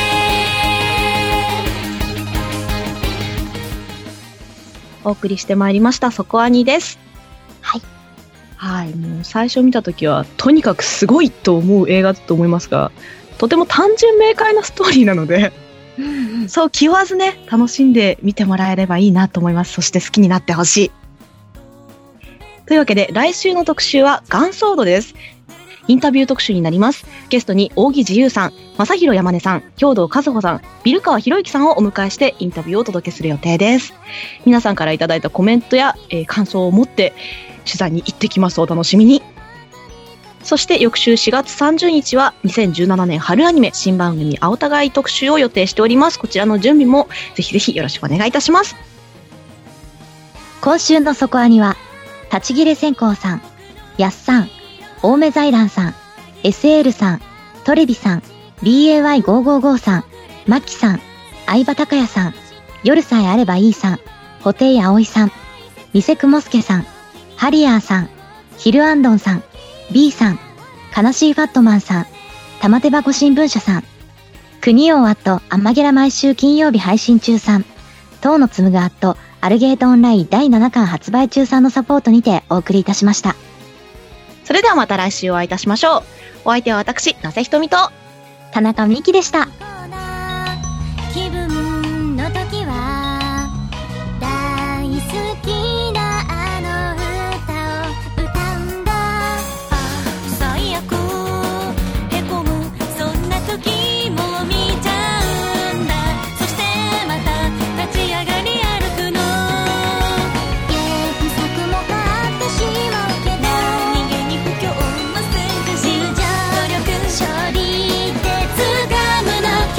Speaker 1: お送りしてまいりましたそこアニです。
Speaker 5: はい
Speaker 1: はい、もう最初見たときはとにかくすごいと思う映画だと思いますが、とても単純明快なストーリーなので、そう気負わずね楽しんで見てもらえればいいなと思います。そして好きになってほしい。というわけで来週の特集はガンソードです。インタビュー特集になります。ゲストに扇自由さん、正弘山根さん、兵藤和穂さん、ビル川博之さんをお迎えしてインタビューをお届けする予定です。皆さんからいただいたコメントや、感想を持って取材に行ってきます。お楽しみに。そして翌週4月30日は2017年春アニメ新番組青互い特集を予定しております。こちらの準備もぜひぜひよろしくお願いいたします。
Speaker 5: 今週のそこアニは立ち切れ線香さん、やっさん、青梅財団さん、SL さん、トレビさん、BAY555 さん、マッキさん、相葉隆也さん、夜さえあればいいさん、ホテイ葵さん、ニセクモスケさん、ハリアーさん、ヒルアンドンさん、B さん、悲しいファットマンさん、玉手箱新聞社さん、国王アットアンマゲラ毎週金曜日配信中さん、東野紡ぐアットアルゲートオンライン第7巻発売中さんのサポートにてお送りいたしました。
Speaker 1: それではまた来週お会いいたしましょう。お相手は私、那瀬ひとみと
Speaker 5: 田中美希でした。
Speaker 6: 気分の時は大好きなあの歌を歌うんだ。最悪へこむそんな時も見ちゃうんだ。そしてまた立ち上がり歩くの。原作も変わってしまうけど人間に不況のせいで努力勝利で掴むの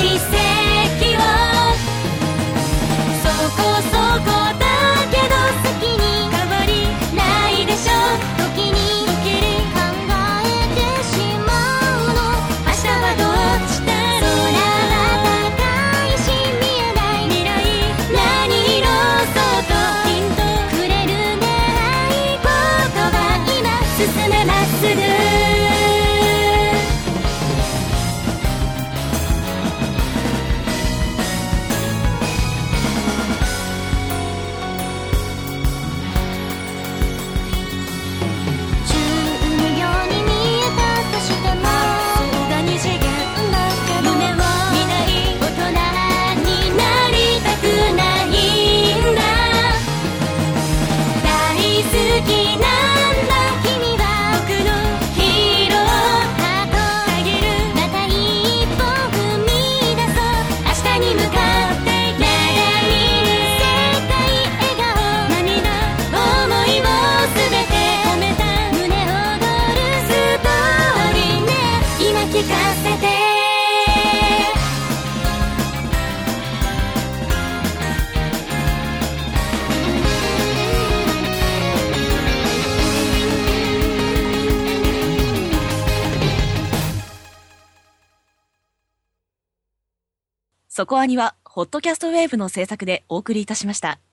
Speaker 6: きなんだ君は僕のヒーローハートあげるまた一歩踏み出そう明日に向かってまだ見ぬ世界笑顔涙想いをすべて込めた胸躍るストーリーね今聞かせて
Speaker 4: そこアニは、ホットキャストウェーブの制作でお送りいたしました。